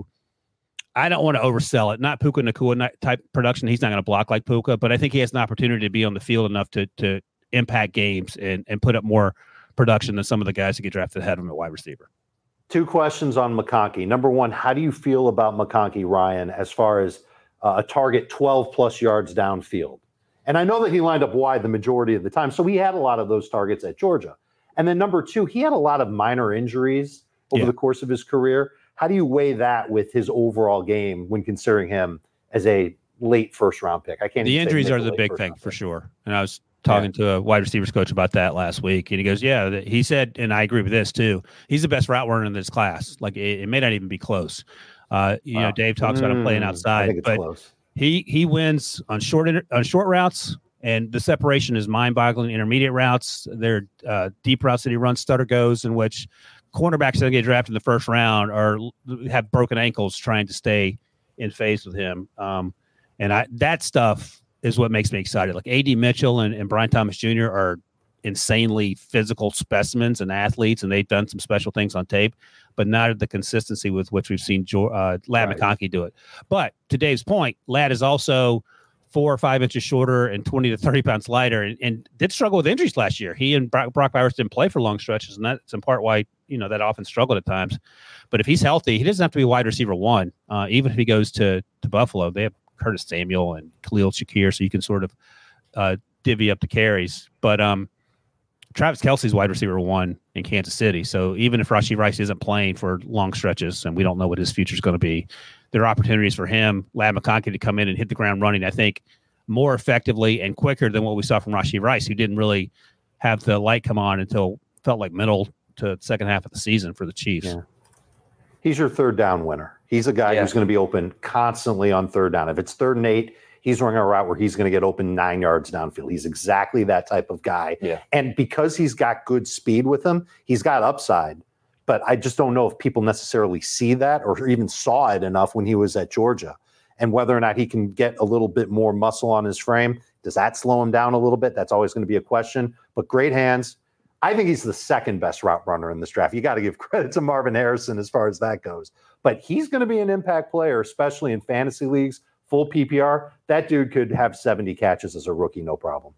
– I don't want to oversell it. Not Puka Nacua type production. He's not going to block like Puka, but I think he has an opportunity to be on the field enough to to impact games and, and put up more production than some of the guys who get drafted ahead of him at wide receiver. Two questions on McConkey. Number one, how do you feel about McConkey, Ryan, as far as uh, a target twelve plus yards downfield? And I know that he lined up wide the majority of the time, so he had a lot of those targets at Georgia. And then number two, he had a lot of minor injuries over yeah. the course of his career. How do you weigh that with his overall game when considering him as a late first round pick? I can't. The even injuries say are the big thing for sure. And I was talking yeah. to a wide receivers coach about that last week, and he goes, "Yeah," he said, and I agree with this too. He's the best route runner in this class. Like it, it may not even be close. Uh, you wow. know, Dave talks mm, about him playing outside, I think it's but close. he he wins on short on short routes. And the separation is mind-boggling. Intermediate routes, they're uh, deep routes that he runs, stutter goes, in which cornerbacks that get drafted in the first round are have broken ankles trying to stay in phase with him. Um, and I that stuff is what makes me excited. Like A D Mitchell and, and Brian Thomas Junior are insanely physical specimens and athletes, and they've done some special things on tape, but not at the consistency with which we've seen jo- uh, Ladd right. McConkey do it. But to Dave's point, Ladd is also four or five inches shorter and twenty to thirty pounds lighter, and, and did struggle with injuries last year. He and Brock, Brock Bowers didn't play for long stretches, and that's in part why, you know, that offense struggled at times. But if he's healthy, he doesn't have to be wide receiver one. Uh, even if he goes to, to Buffalo, they have Curtis Samuel and Khalil Shakir, so you can sort of uh, divvy up the carries. But um, Travis Kelce's wide receiver one in Kansas City. So even if Rashee Rice isn't playing for long stretches, and we don't know what his future is going to be, there are opportunities for him, Ladd McConkey, to come in and hit the ground running, I think, more effectively and quicker than what we saw from Rashee Rice, who didn't really have the light come on until felt like middle to second half of the season for the Chiefs. Yeah. He's your third down winner. He's a guy yeah. who's going to be open constantly on third down. If it's third and eight, he's running a route where he's going to get open nine yards downfield. He's exactly that type of guy. Yeah. And because he's got good speed with him, he's got upside. But I just don't know if people necessarily see that or even saw it enough when he was at Georgia. And whether or not he can get a little bit more muscle on his frame, does that slow him down a little bit? That's always going to be a question. But great hands. I think he's the second best route runner in this draft. You got to give credit to Marvin Harrison as far as that goes. But he's going to be an impact player, especially in fantasy leagues, full P P R. That dude could have seventy catches as a rookie, no problem.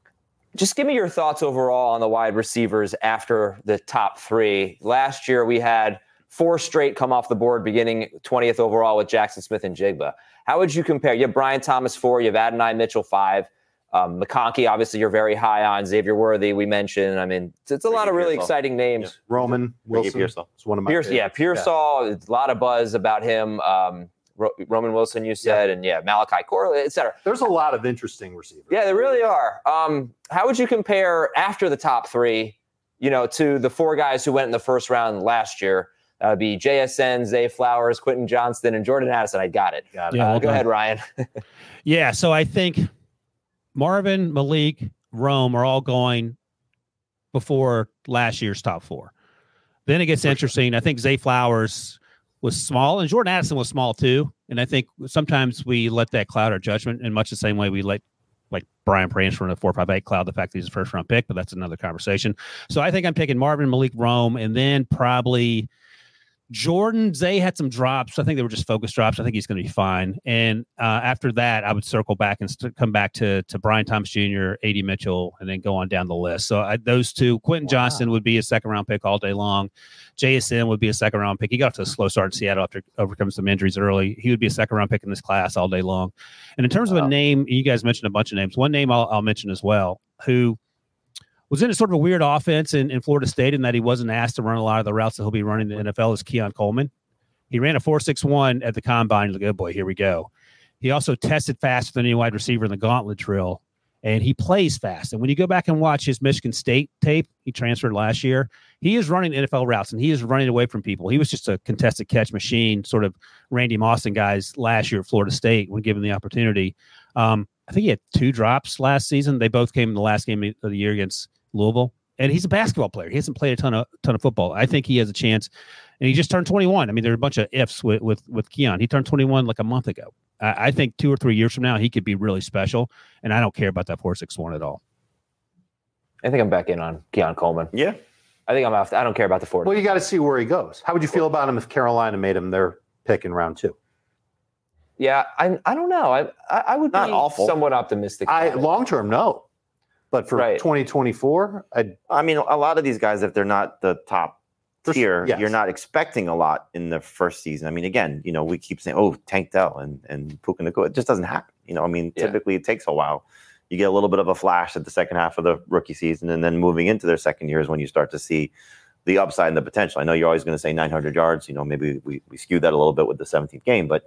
Just give me your thoughts overall on the wide receivers after the top three. Last year, we had four straight come off the board, beginning twentieth overall with Jackson Smith and Jigba. How would you compare? You have Brian Thomas four, you have Adonai Mitchell five, um, McConkey, obviously you're very high on, Xavier Worthy, we mentioned. I mean, it's, it's a lot of really Pearsall. exciting names. Yeah. Roman Wilson. Pearsall. It's one of my Pierce, yeah, Pearsall, yeah. a lot of buzz about him. Um, Ro- Roman Wilson, you said, yeah. and yeah, Malachi Corley, et cetera. There's a lot of interesting receivers. Yeah, there really are. Um, how would you compare after the top three, you know, to the four guys who went in the first round last year? That would be J S N, Zay Flowers, Quentin Johnston, and Jordan Addison. I got it. Got it. Yeah, uh, well go done. ahead, Ryan. yeah, so I think Marvin, Malik, Rome are all going before last year's top four. Then it gets For interesting. Sure. I think Zay Flowers was small, and Jordan Addison was small too. And I think sometimes we let that cloud our judgment in much the same way we let like Brian Prancer in a four five eight cloud the fact that he's a first round pick, but that's another conversation. So I think I'm taking Marvin, Malik, Rome, and then probably Jordan. Zay had some drops. I think they were just focus drops. I think he's going to be fine. And uh, after that, I would circle back and st- come back to to Brian Thomas Junior, A D Mitchell, and then go on down the list. So I, those two, Quentin wow. Johnston would be a second round pick all day long. J S N would be a second round pick. He got off to a slow start in Seattle after overcoming some injuries early. He would be a second round pick in this class all day long. And in terms wow. of a name, you guys mentioned a bunch of names. One name I'll, I'll mention as well, who was in a sort of a weird offense in, in Florida State in that he wasn't asked to run a lot of the routes that he'll be running in the N F L, is Keon Coleman. He ran a four six one at the combine. He's like, oh boy, here we go. He also tested faster than any wide receiver in the gauntlet drill. and he plays fast. And when you go back and watch his Michigan State tape, he transferred last year, he is running N F L routes, and he is running away from people. He was just a contested catch machine, sort of Randy Moss and guys last year at Florida State when given the opportunity. Um, I think he had two drops last season. They both came in the last game of the year against Louisville. And he's a basketball player. He hasn't played a ton of ton of football. I think he has a chance. And he just turned twenty-one. I mean, there are a bunch of ifs with with, with Keon. He turned twenty-one like a month ago. I, I think two or three years from now, he could be really special. And I don't care about that four six one at all. I think I'm back in on Keon Coleman. Yeah. I think I'm off. I don't care about the four. Well, you got to see where he goes. How would you feel about him if Carolina made him their pick in round two? Yeah, I I don't know. I I, I would Not be awful. somewhat optimistic. I long term, no. But for Right. twenty twenty-four, I I mean, a lot of these guys, if they're not the top For- tier, yes. you're not expecting a lot in the first season. I mean, again, you know, we keep saying, oh, Tank Dell and, and Puka Nacua. It just doesn't happen. You know, I mean, Yeah. typically it takes a while. You get a little bit of a flash at the second half of the rookie season, and then moving into their second year is when you start to see the upside and the potential. I know you're always going to say nine hundred yards. You know, maybe we, we skewed that a little bit with the seventeenth game, but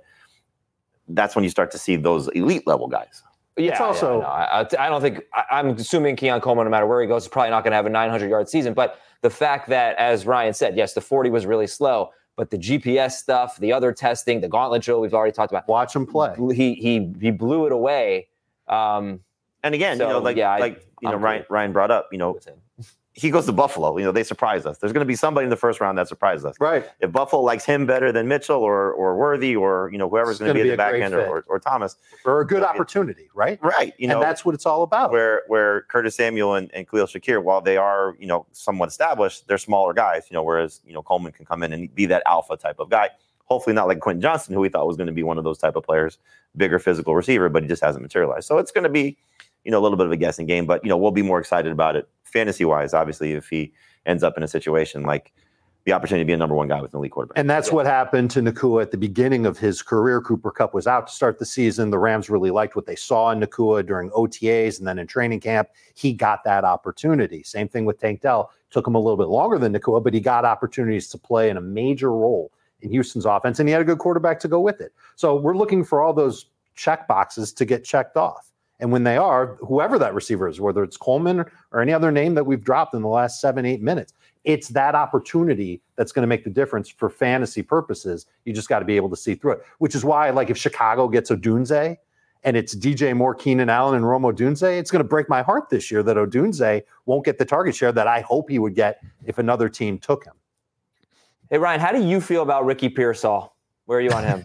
that's when you start to see those elite level guys. Yeah, It's also- yeah, no, I, I don't think I, I'm assuming Keon Coleman, no matter where he goes, is probably not going to have a nine hundred yard season. But the fact that, as Ryan said, yes, the forty was really slow, but the G P S stuff, the other testing, the gauntlet drill we've already talked about, watch him play. he he he blew it away. Um, And again, So, you know, like yeah, I- like you know, I'm Ryan cool Ryan brought up, you know, with him. he goes to Buffalo. You know, they surprise us. There's going to be somebody in the first round that surprises us. Right. If Buffalo likes him better than Mitchell or or Worthy or you know whoever's It's going to gonna be be at the a back great end or, fit. or, or Thomas, For a good Yeah. opportunity, right? right? You know, and that's what it's all about. where where Curtis Samuel and, and Khalil Shakir, while they are you know somewhat established, they're smaller guys. You know, whereas you know Coleman can come in and be that alpha type of guy. Hopefully not like Quentin Johnson, who we thought was going to be one of those type of players, bigger physical receiver, but he just hasn't materialized. So it's going to be you know a little bit of a guessing game, but you know we'll be more excited about it fantasy wise, obviously, if he ends up in a situation like the opportunity to be a number one guy with an elite quarterback. And that's what happened to Nacua at the beginning of his career. Cooper Kupp was out to start the season. The Rams really liked what they saw in Nacua during O T As and then in training camp. He got that opportunity. Same thing with Tank Dell. Took him a little bit longer than Nacua, but he got opportunities to play in a major role in Houston's offense, and he had a good quarterback to go with it. So we're looking for all those check boxes to get checked off. And when they are, whoever that receiver is, whether it's Coleman or any other name that we've dropped in the last seven, eight minutes, it's that opportunity that's going to make the difference for fantasy purposes. You just got to be able to see through it, which is why, like, if Chicago gets Odunze and it's D J Moore, Keenan Allen, and Rome Odunze, it's going to break my heart this year that Odunze won't get the target share that I hope he would get if another team took him. Hey Ryan, how do you feel about Ricky Pearsall? Where are you on him?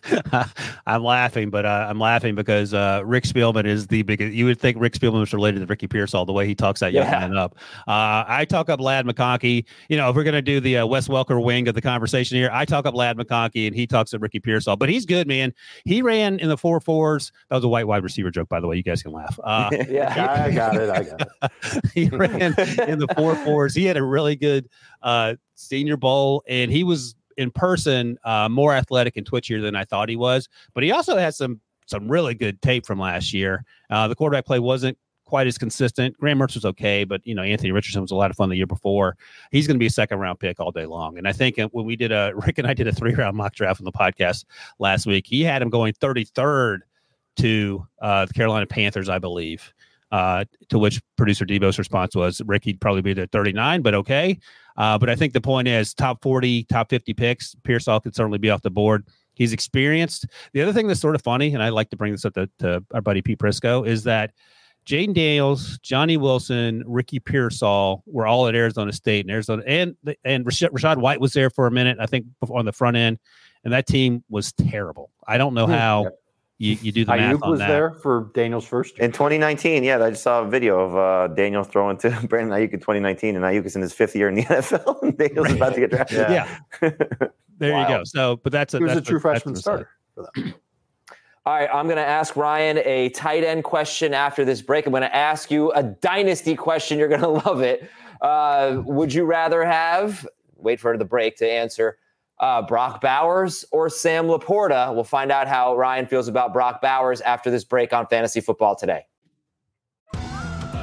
I'm laughing, but uh, I'm laughing because uh, Rick Spielman is the biggest. You would think Rick Spielman was related to Ricky Pearsall, the way he talks that young Yeah. man up. Uh, I talk up Lad McConkey. You know, if we're going to do the uh, Wes Welker wing of the conversation here, I talk up Lad McConkey, and he talks up Ricky Pearsall. But he's good, man. He ran in the four fours. That was a white wide receiver joke, by the way. You guys can laugh. Uh, Yeah. I got it. I got it. he ran in the four fours. He had a really good uh, Senior Bowl, and he was in person uh, more athletic and twitchier than I thought he was. But he also had some some really good tape from last year. Uh, the quarterback play wasn't quite as consistent. Graham Mertz was okay, but you know Anthony Richardson was a lot of fun the year before. He's going to be a second round pick all day long. And I think when we did a Rick and I did a three round mock draft on the podcast last week, he had him going thirty-third to uh, the Carolina Panthers, I believe. Uh, to which producer Debo's response was, Rick, he'd probably be at thirty-nine, but okay. Uh, but I think the point is top forty, top fifty picks. Pearsall could certainly be off the board. He's experienced. The other thing that's sort of funny, and I like to bring this up to, to our buddy Pete Prisco, is that Jaden Daniels, Johnny Wilson, Ricky Pearsall were all at Arizona State and Arizona, and and Rashad, Rashad White was there for a minute, I think, on the front end, and that team was terrible. I don't know how. Yep. You, you do the math Ayuk on was that. there for Daniel's first year. In twenty nineteen, yeah, I just saw a video of uh, Daniel throwing to Brandon Ayuk in twenty nineteen, and Ayuk is in his fifth year in the N F L, and Daniel's Right. about to get drafted. Yeah. yeah. There Wow. you go. So, but that's a, He was that's a true a, freshman that's a starter for them. All right, I'm going to ask Ryan a tight end question after this break. I'm going to ask you a dynasty question. You're going to love it. Uh, would you rather have, wait for the break to answer, uh, Brock Bowers or Sam Laporta? We'll find out how Ryan feels about Brock Bowers after this break on Fantasy Football Today.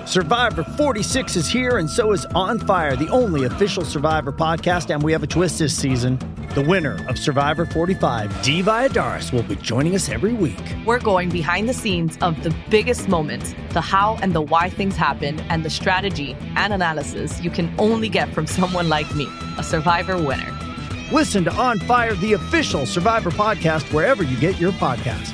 Survivor forty-six is here, and so is On Fire, the only official Survivor podcast, and we have a twist this season. The winner of Survivor forty-five, Dee Valladares, will be joining us every week. We're going behind the scenes of the biggest moments, the how and the why things happen, and the strategy and analysis you can only get from someone like me, a Survivor winner. Listen to On Fire, the official Survivor podcast, wherever you get your podcast.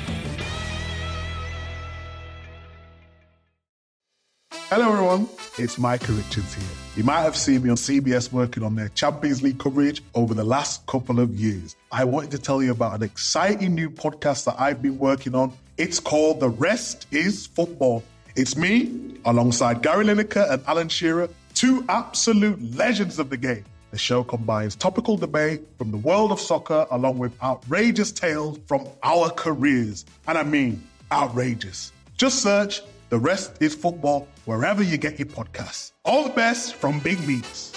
Hello everyone, it's Micah Richards here. You might have seen me on C B S working on their Champions League coverage over the last couple of years. I wanted to tell you about an exciting new podcast that I've been working on. It's called The Rest is Football. It's me, alongside Gary Lineker and Alan Shearer, two absolute legends of the game. The show combines topical debate from the world of soccer along with outrageous tales from our careers. And I mean outrageous. Just search The Rest is Football wherever you get your podcasts. All the best from Big Meats.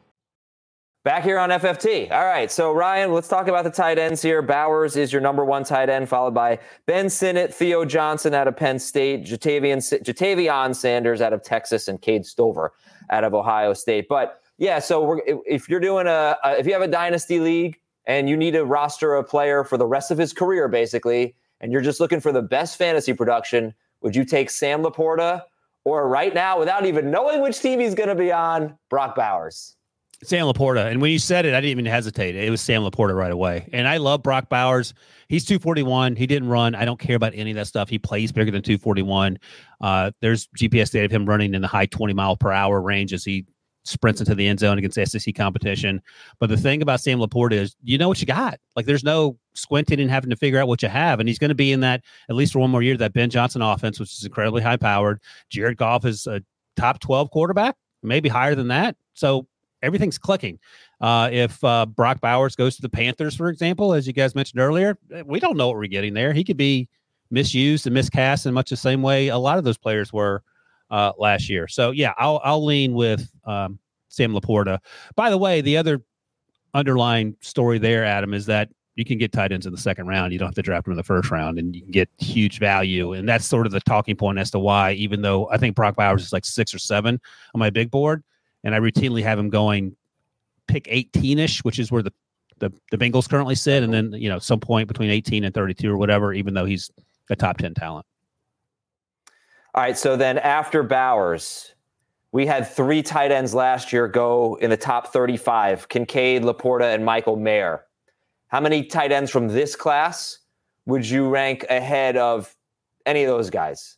Back here on F F T. All right, so Ryan, let's talk about the tight ends here. Bowers is your number one tight end, followed by Ben Sinnott, Theo Johnson out of Penn State, Jatavian, Jatavion Sanders out of Texas, and Cade Stover out of Ohio State. But yeah, so we're, if you're doing a, a, if you have a dynasty league and you need to roster a player for the rest of his career, basically, and you're just looking for the best fantasy production, would you take Sam Laporta or right now, without even knowing which team he's going to be on, Brock Bowers? Sam Laporta. And when you said it, I didn't even hesitate. It was Sam Laporta right away. And I love Brock Bowers. He's two forty-one. He didn't run. I don't care about any of that stuff. He plays bigger than two forty-one. Uh, there's G P S data of him running in the high twenty mile per hour range as he sprints into the end zone against S E C competition. But the thing about Sam Laporta is, you know what you got. Like, there's no squinting and having to figure out what you have. And he's going to be in that, at least for one more year, that Ben Johnson offense, which is incredibly high powered. Jared Goff is a top twelve quarterback, maybe higher than that. So everything's clicking. Uh, if uh, Brock Bowers goes to the Panthers, for example, as you guys mentioned earlier, we don't know what we're getting there. He could be misused and miscast in much the same way a lot of those players were uh, last year. So, yeah, I'll, I'll lean with um, Sam Laporta. By the way, the other underlying story there, Adam, is that you can get tight ends in the second round. You don't have to draft them in the first round, and you can get huge value. And that's sort of the talking point as to why, even though I think Brock Bowers is like six or seven on my big board, and I routinely have him going pick eighteen-ish, which is where the, the, the Bengals currently sit, and then, you know, some point between eighteen and thirty-two or whatever, even though he's a top ten talent. All right, so then after Bowers, we had three tight ends last year go in the top thirty-five, Kincaid, Laporta, and Michael Mayer. How many tight ends from this class would you rank ahead of any of those guys?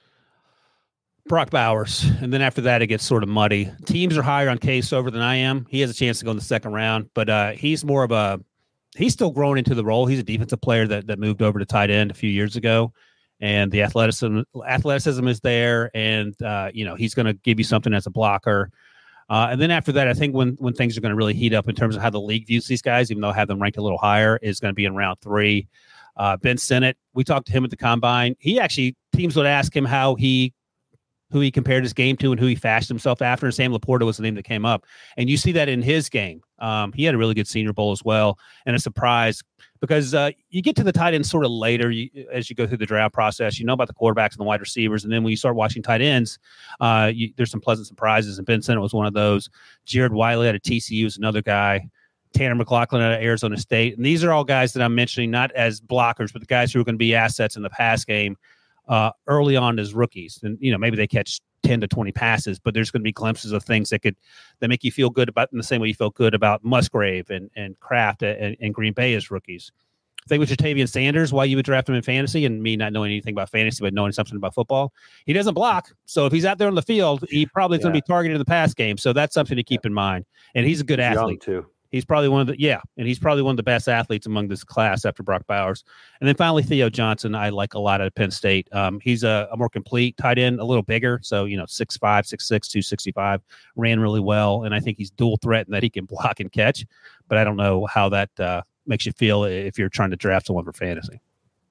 Brock Bowers. And then after that, it gets sort of muddy. Teams are higher on Case over than I am. He has a chance to go in the second round, but uh, he's more of a, he's still growing into the role. He's a defensive player that, that moved over to tight end a few years ago. And the athleticism, athleticism is there. And, uh, you know, he's going to give you something as a blocker. Uh, and then after that, I think when, when things are going to really heat up in terms of how the league views these guys, even though I have them ranked a little higher, is going to be in round three. Uh, Ben Sinnott, we talked to him at the Combine. He actually, teams would ask him how he, who he compared his game to and who he fashioned himself after. And Sam Laporta was the name that came up. And you see that in his game. Um, he had a really good Senior Bowl as well. And a surprise because uh, you get to the tight end sort of later you, as you go through the draft process. You know about the quarterbacks and the wide receivers. And then when you start watching tight ends, uh, you, there's some pleasant surprises. And Ben Sinnott was one of those. Jared Wiley out of T C U is another guy. Tanner McLaughlin out of Arizona State. And these are all guys that I'm mentioning not as blockers, but the guys who are going to be assets in the pass game uh, early on as rookies. And, you know, maybe they catch ten to twenty passes, but there's going to be glimpses of things that could that make you feel good about in the same way you felt good about Musgrave and, and Kraft and, and Green Bay as rookies. I think with Jatavian Sanders, why you would draft him in fantasy, and me not knowing anything about fantasy, but knowing something about football, he doesn't block. So if he's out there on the field, he probably is yeah. going to be targeted in the pass game. So that's something to keep in mind. And he's a good he's athlete too. He's probably one of the, yeah, and he's probably one of the best athletes among this class after Brock Bowers. And then finally, Theo Johnson, I like a lot at Penn State. Um, he's a, a more complete tight end, a little bigger. So, you know, six five, six six, two sixty-five, ran really well. And I think he's dual threat in that he can block and catch. But I don't know how that uh, makes you feel if you're trying to draft someone for fantasy.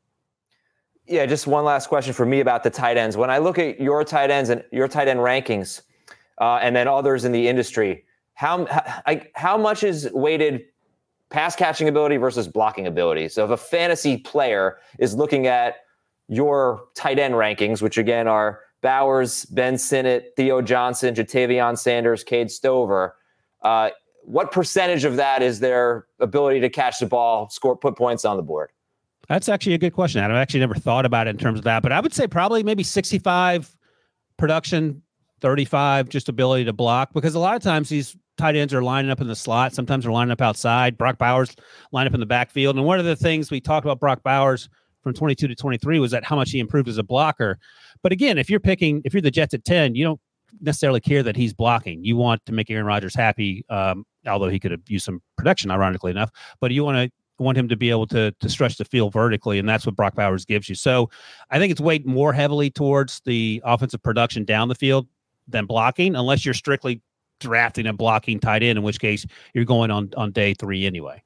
Yeah, just one last question for me about the tight ends. When I look at your tight ends and your tight end rankings uh, and then others in the industry, How, how how much is weighted pass catching ability versus blocking ability? So if a fantasy player is looking at your tight end rankings, which again are Bowers, Ben Sinnott, Theo Johnson, Jatavion Sanders, Cade Stover. Uh, what percentage of that is their ability to catch the ball, score, put points on the board? That's actually a good question, Adam. I've actually never thought about it in terms of that, but I would say probably maybe sixty-five production, thirty-five just ability to block, because a lot of times these tight ends are lining up in the slot. Sometimes they're lining up outside. Brock Bowers lined up in the backfield. And one of the things we talked about Brock Bowers from twenty-two to twenty-three was that how much he improved as a blocker. But again, if you're picking, if you're the Jets at ten, you don't necessarily care that he's blocking. You want to make Aaron Rodgers happy, um, although he could have used some protection, ironically enough. But you want to want him to be able to to stretch the field vertically, and that's what Brock Bowers gives you. So I think it's weighed more heavily towards the offensive production down the field than blocking, unless you're strictly drafting a blocking tight end, in which case you're going on on day three anyway.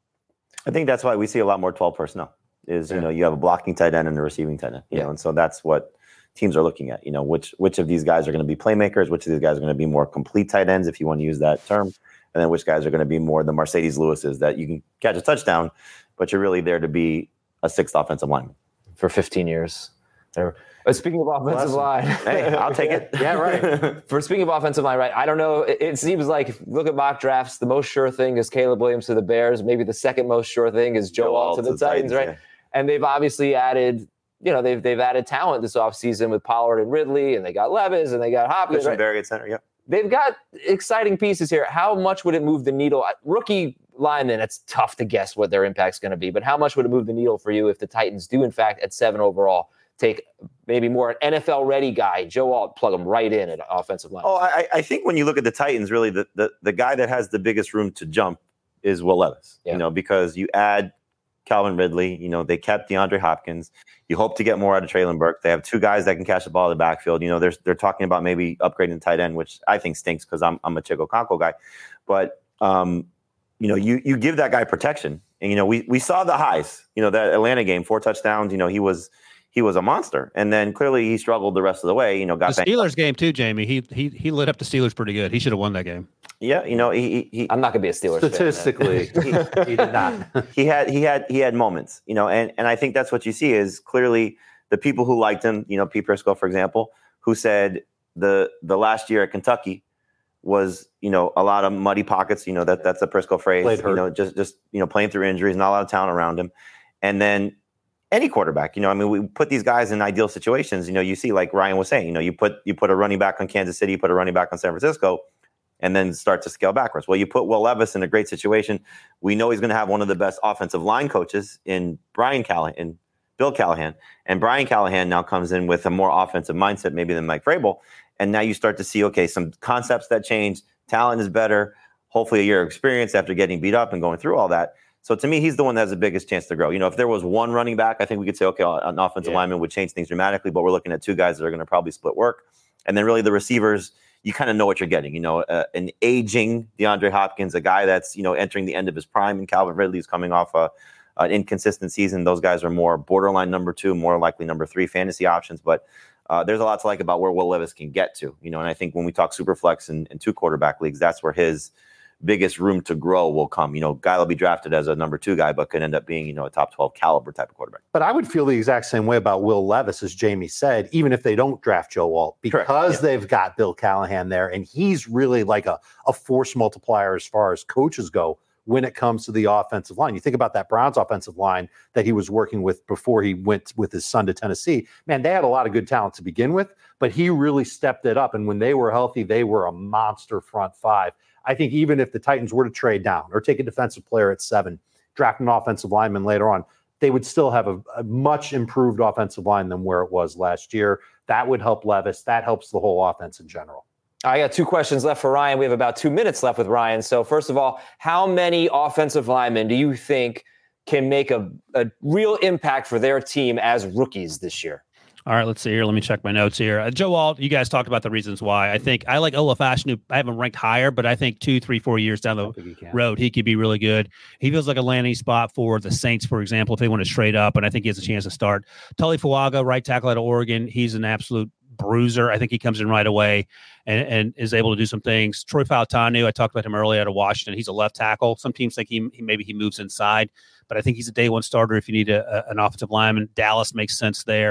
I think that's why we see a lot more twelve personnel. Is, you know, you have a blocking tight end and a receiving tight end, you yeah. know, and so that's what teams are looking at, you know, which which of these guys are going to be playmakers, which of these guys are going to be more complete tight ends, if you want to use that term, and then which guys are going to be more the Mercedes Lewises that you can catch a touchdown, but you're really there to be a sixth offensive lineman. For fifteen years. There. Uh, speaking of offensive line. Hey, I'll take it. Yeah, right. For speaking of offensive line, right, I don't know. It, it seems like, if you look at mock drafts, the most sure thing is Caleb Williams to the Bears. Maybe the second most sure thing is Joe Alt to the, the Titans, Titans, right? Yeah. And they've obviously added, you know, they've they've added talent this offseason with Pollard and Ridley, and they got Levis, and they got Hopkins. Right? Barry at center, yep. They've got exciting pieces here. How much would it move the needle? Rookie linemen, it's tough to guess what their impact's going to be, but how much would it move the needle for you if the Titans do, in fact, at seven overall, take maybe more an N F L-ready guy, Joe Alt, plug him right in at offensive line? Oh, I, I think when you look at the Titans, really, the, the, the guy that has the biggest room to jump is Will Levis, yeah. you know, because you add Calvin Ridley, you know, they kept DeAndre Hopkins. You hope to get more out of Treylon Burke. They have two guys that can catch the ball in the backfield. You know, they're, they're talking about maybe upgrading the tight end, which I think stinks because I'm, I'm a Chico Conco guy. But, um, you know, you you give that guy protection. And, you know, we we saw the highs, you know, that Atlanta game, four touchdowns, you know, he was he was a monster. And then clearly he struggled the rest of the way, you know, got the Steelers game too, Jamie. He he he lit up the Steelers pretty good. He should have won that game. Yeah, you know, he, he I'm not gonna be a Steelers statistically. fan, he, he did not. He had he had he had moments, you know, and, and I think that's what you see is clearly the people who liked him, you know, Pete Prisco, for example, who said the the last year at Kentucky was, you know, a lot of muddy pockets, you know, that that's a Prisco phrase, you know, just just you know, playing through injuries, not a lot of talent around him. And then any quarterback, you know, I mean, we put these guys in ideal situations. You know, you see, like Ryan was saying, you know, you put you put a running back on Kansas City, you put a running back on San Francisco, and then start to scale backwards. Well, you put Will Levis in a great situation. We know he's going to have one of the best offensive line coaches in Brian Callahan, in Bill Callahan. And Brian Callahan now comes in with a more offensive mindset maybe than Mike Vrabel. And now you start to see, okay, some concepts that change. Talent is better. Hopefully a year of experience after getting beat up and going through all that. So to me, he's the one that has the biggest chance to grow. You know, if there was one running back, I think we could say, okay, an offensive yeah. lineman would change things dramatically, but we're looking at two guys that are going to probably split work. And then really the receivers, you kind of know what you're getting. You know, uh, an aging DeAndre Hopkins, a guy that's, you know, entering the end of his prime, and Calvin Ridley is coming off a, an inconsistent season. Those guys are more borderline number two, more likely number three fantasy options. But uh, there's a lot to like about where Will Levis can get to. You know, and I think when we talk super flex and, and two quarterback leagues, that's where his biggest room to grow will come. You know, guy will be drafted as a number two guy, but could end up being, you know, a top twelve caliber type of quarterback. But I would feel the exact same way about Will Levis, as Jamie said, even if they don't draft Joe Alt, because yeah. they've got Bill Callahan there, and he's really like a, a force multiplier as far as coaches go when it comes to the offensive line. You think about that Browns offensive line that he was working with before he went with his son to Tennessee. Man, they had a lot of good talent to begin with, but he really stepped it up. And when they were healthy, they were a monster front five. I think even if the Titans were to trade down or take a defensive player at seven, draft an offensive lineman later on, they would still have a, a much improved offensive line than where it was last year. That would help Levis. That helps the whole offense in general. I got two questions left for Ryan. We have about two minutes left with Ryan. So first of all, how many offensive linemen do you think can make a, a real impact for their team as rookies this year? All right, let's see here. Let me check my notes here. Uh, Joe Alt, you guys talked about the reasons why. I think I like Olaf Ashnu. I haven't ranked higher, but I think two, three, four years down the he road, he could be really good. He feels like a landing spot for the Saints, for example, if they want to trade up, and I think he has a chance to start. Tully Fuaga, right tackle out of Oregon, he's an absolute bruiser. I think he comes in right away and, and is able to do some things. Troy Fautanu, I talked about him earlier out of Washington. He's a left tackle. Some teams think he, he maybe he moves inside, but I think he's a day one starter if you need a, a, an offensive lineman. Dallas makes sense there.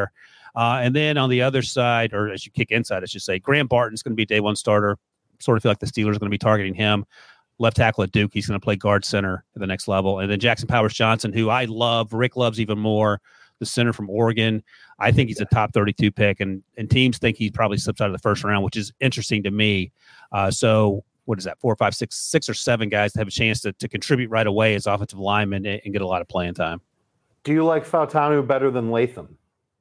Uh, and then on the other side, or as you kick inside, I should say, Graham Barton's going to be day one starter. Sort of feel like the Steelers are going to be targeting him. Left tackle at Duke, he's going to play guard center at the next level. And then Jackson Powers Johnson, who I love, Rick loves even more, the center from Oregon. I think he's a top thirty-two pick, and and teams think he probably slips out of the first round, which is interesting to me. Uh, so what is that, four, five, six, six or seven guys that have a chance to, to contribute right away as offensive linemen and, and get a lot of playing time. Do you like Fautanu better than Latham?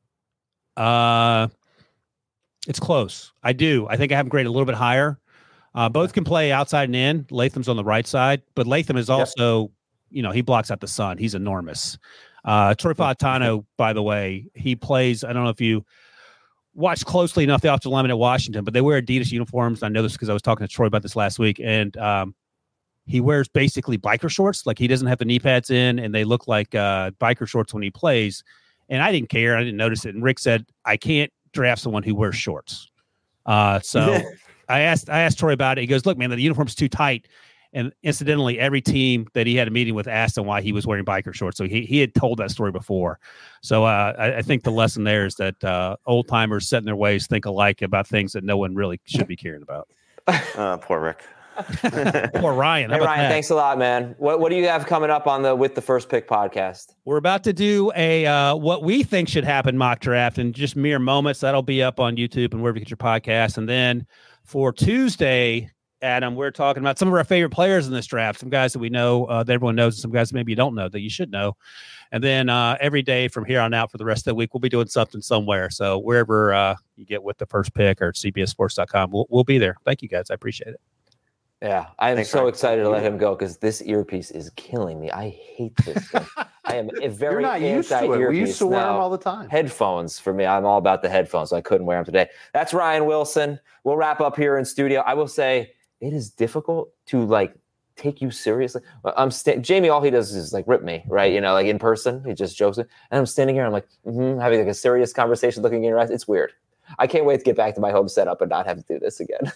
Uh, it's close. I do. I think I have him graded a little bit higher. Uh, both can play outside and in. Latham's on the right side, but Latham is also, yep. you know, he blocks out the sun. He's enormous. Uh, Troy Fautanu, by the way, he plays, I don't know if you watch closely enough the offensive lineman at Washington, but they wear Adidas uniforms. I know this because I was talking to Troy about this last week, and um, he wears basically biker shorts. Like, he doesn't have the knee pads in, and they look like uh, biker shorts when he plays. And I didn't care. I didn't notice it. And Rick said, I can't draft someone who wears shorts. Uh, so I asked I asked Troy about it. He goes, look, man, the uniform's too tight. And incidentally, every team that he had a meeting with asked him why he was wearing biker shorts. So he, he had told that story before. So uh, I, I think the lesson there is that uh, old timers set in their ways think alike about things that no one really should be caring about. Uh, poor Rick. Poor Ryan. Hey, Ryan, that? Thanks a lot, man. What what do you have coming up on the With the First Pick podcast? We're about to do a uh, what we think should happen mock draft in just mere moments. That'll be up on YouTube and wherever you get your podcast. And then for Tuesday, Adam, we're talking about some of our favorite players in this draft, some guys that we know uh, that everyone knows, and some guys that maybe you don't know that you should know. And then uh, every day from here on out for the rest of the week, we'll be doing something somewhere. So wherever uh, you get With the First Pick or C B S sports dot com, we'll, we'll be there. Thank you, guys. I appreciate it. Yeah, I am so excited to let him go because this earpiece is killing me. I hate this thing. I am a very You're not used to it. We used to wear them all the time. Headphones for me. I'm all about the headphones, so I couldn't wear them today. That's Ryan Wilson. We'll wrap up here in studio. I will say it is difficult to like take you seriously. I'm sta- Jamie. All he does is like rip me, right? You know, like in person, he just jokes. And I'm standing here. I'm like mm-hmm, having like a serious conversation, looking in your eyes. It's weird. I can't wait to get back to my home setup and not have to do this again.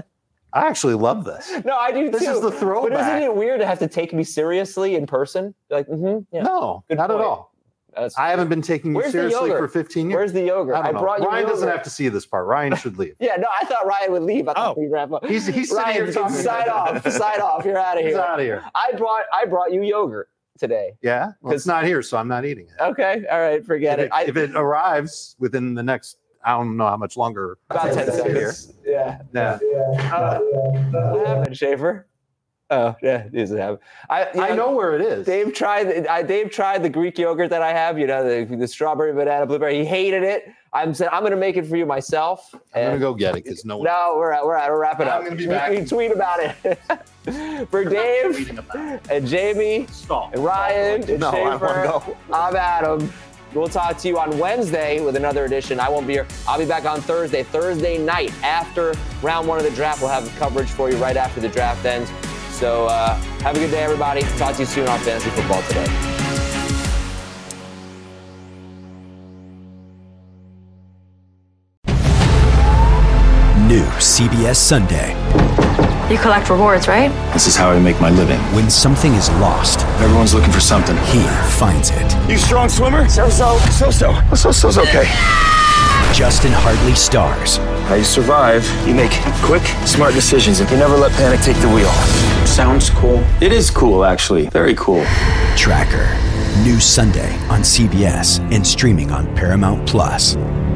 I actually love this. No, I do this too. This is the throwback. But isn't it weird to have to take me seriously in person? Like, mm-hmm, yeah. No, Good not point. at all. That's I haven't been taking you Where's seriously for fifteen years. Where's the yogurt? I, I brought you Ryan yogurt. doesn't have to see this part. Ryan should leave. Yeah, no, I thought Ryan would leave. I thought Oh. we'd wrap up. He's- he's sitting Ryan, here talking sign about off. Sign off. You're out of here. He's outta here. I brought I brought you yogurt today. Yeah, well, it's not here, so I'm not eating it. Okay, all right, forget If it. it, I, if it arrives within the next, I don't know how much longer. about ten it's seconds. here. Yeah. Yeah. Uh, what happened, Schaefer? Oh, yeah, it doesn't happen. I, you I know where it is. Dave tried. I, Dave tried the Greek yogurt that I have. You know, the, the strawberry, banana, blueberry. He hated it. I'm saying I'm going to make it for you myself. I'm gonna go get it because no one. No, we're at, we're at, we're wrapping I'm up. gonna be tweet, back. we tweet about it. For Dave and Jamie Stop. and Ryan and No, I wanna Schaefer, go. I'm Adam. We'll talk to you on Wednesday with another edition. I won't be here. I'll be back on Thursday. Thursday night after round one of the draft. We'll have coverage for you right after the draft ends. So uh, have a good day, everybody. Talk to you soon on Fantasy Football Today. New C B S Sunday. You collect rewards, right? This is how I make my living. When something is lost, Everyone's looking for something. he finds it. You strong swimmer? So-so. So-so. So-so's okay. Justin Hartley stars. How you survive, you make quick, smart decisions, and you never let panic take the wheel. Sounds cool. It is cool, actually. Very cool. Tracker. New Sunday on C B S and streaming on Paramount Plus.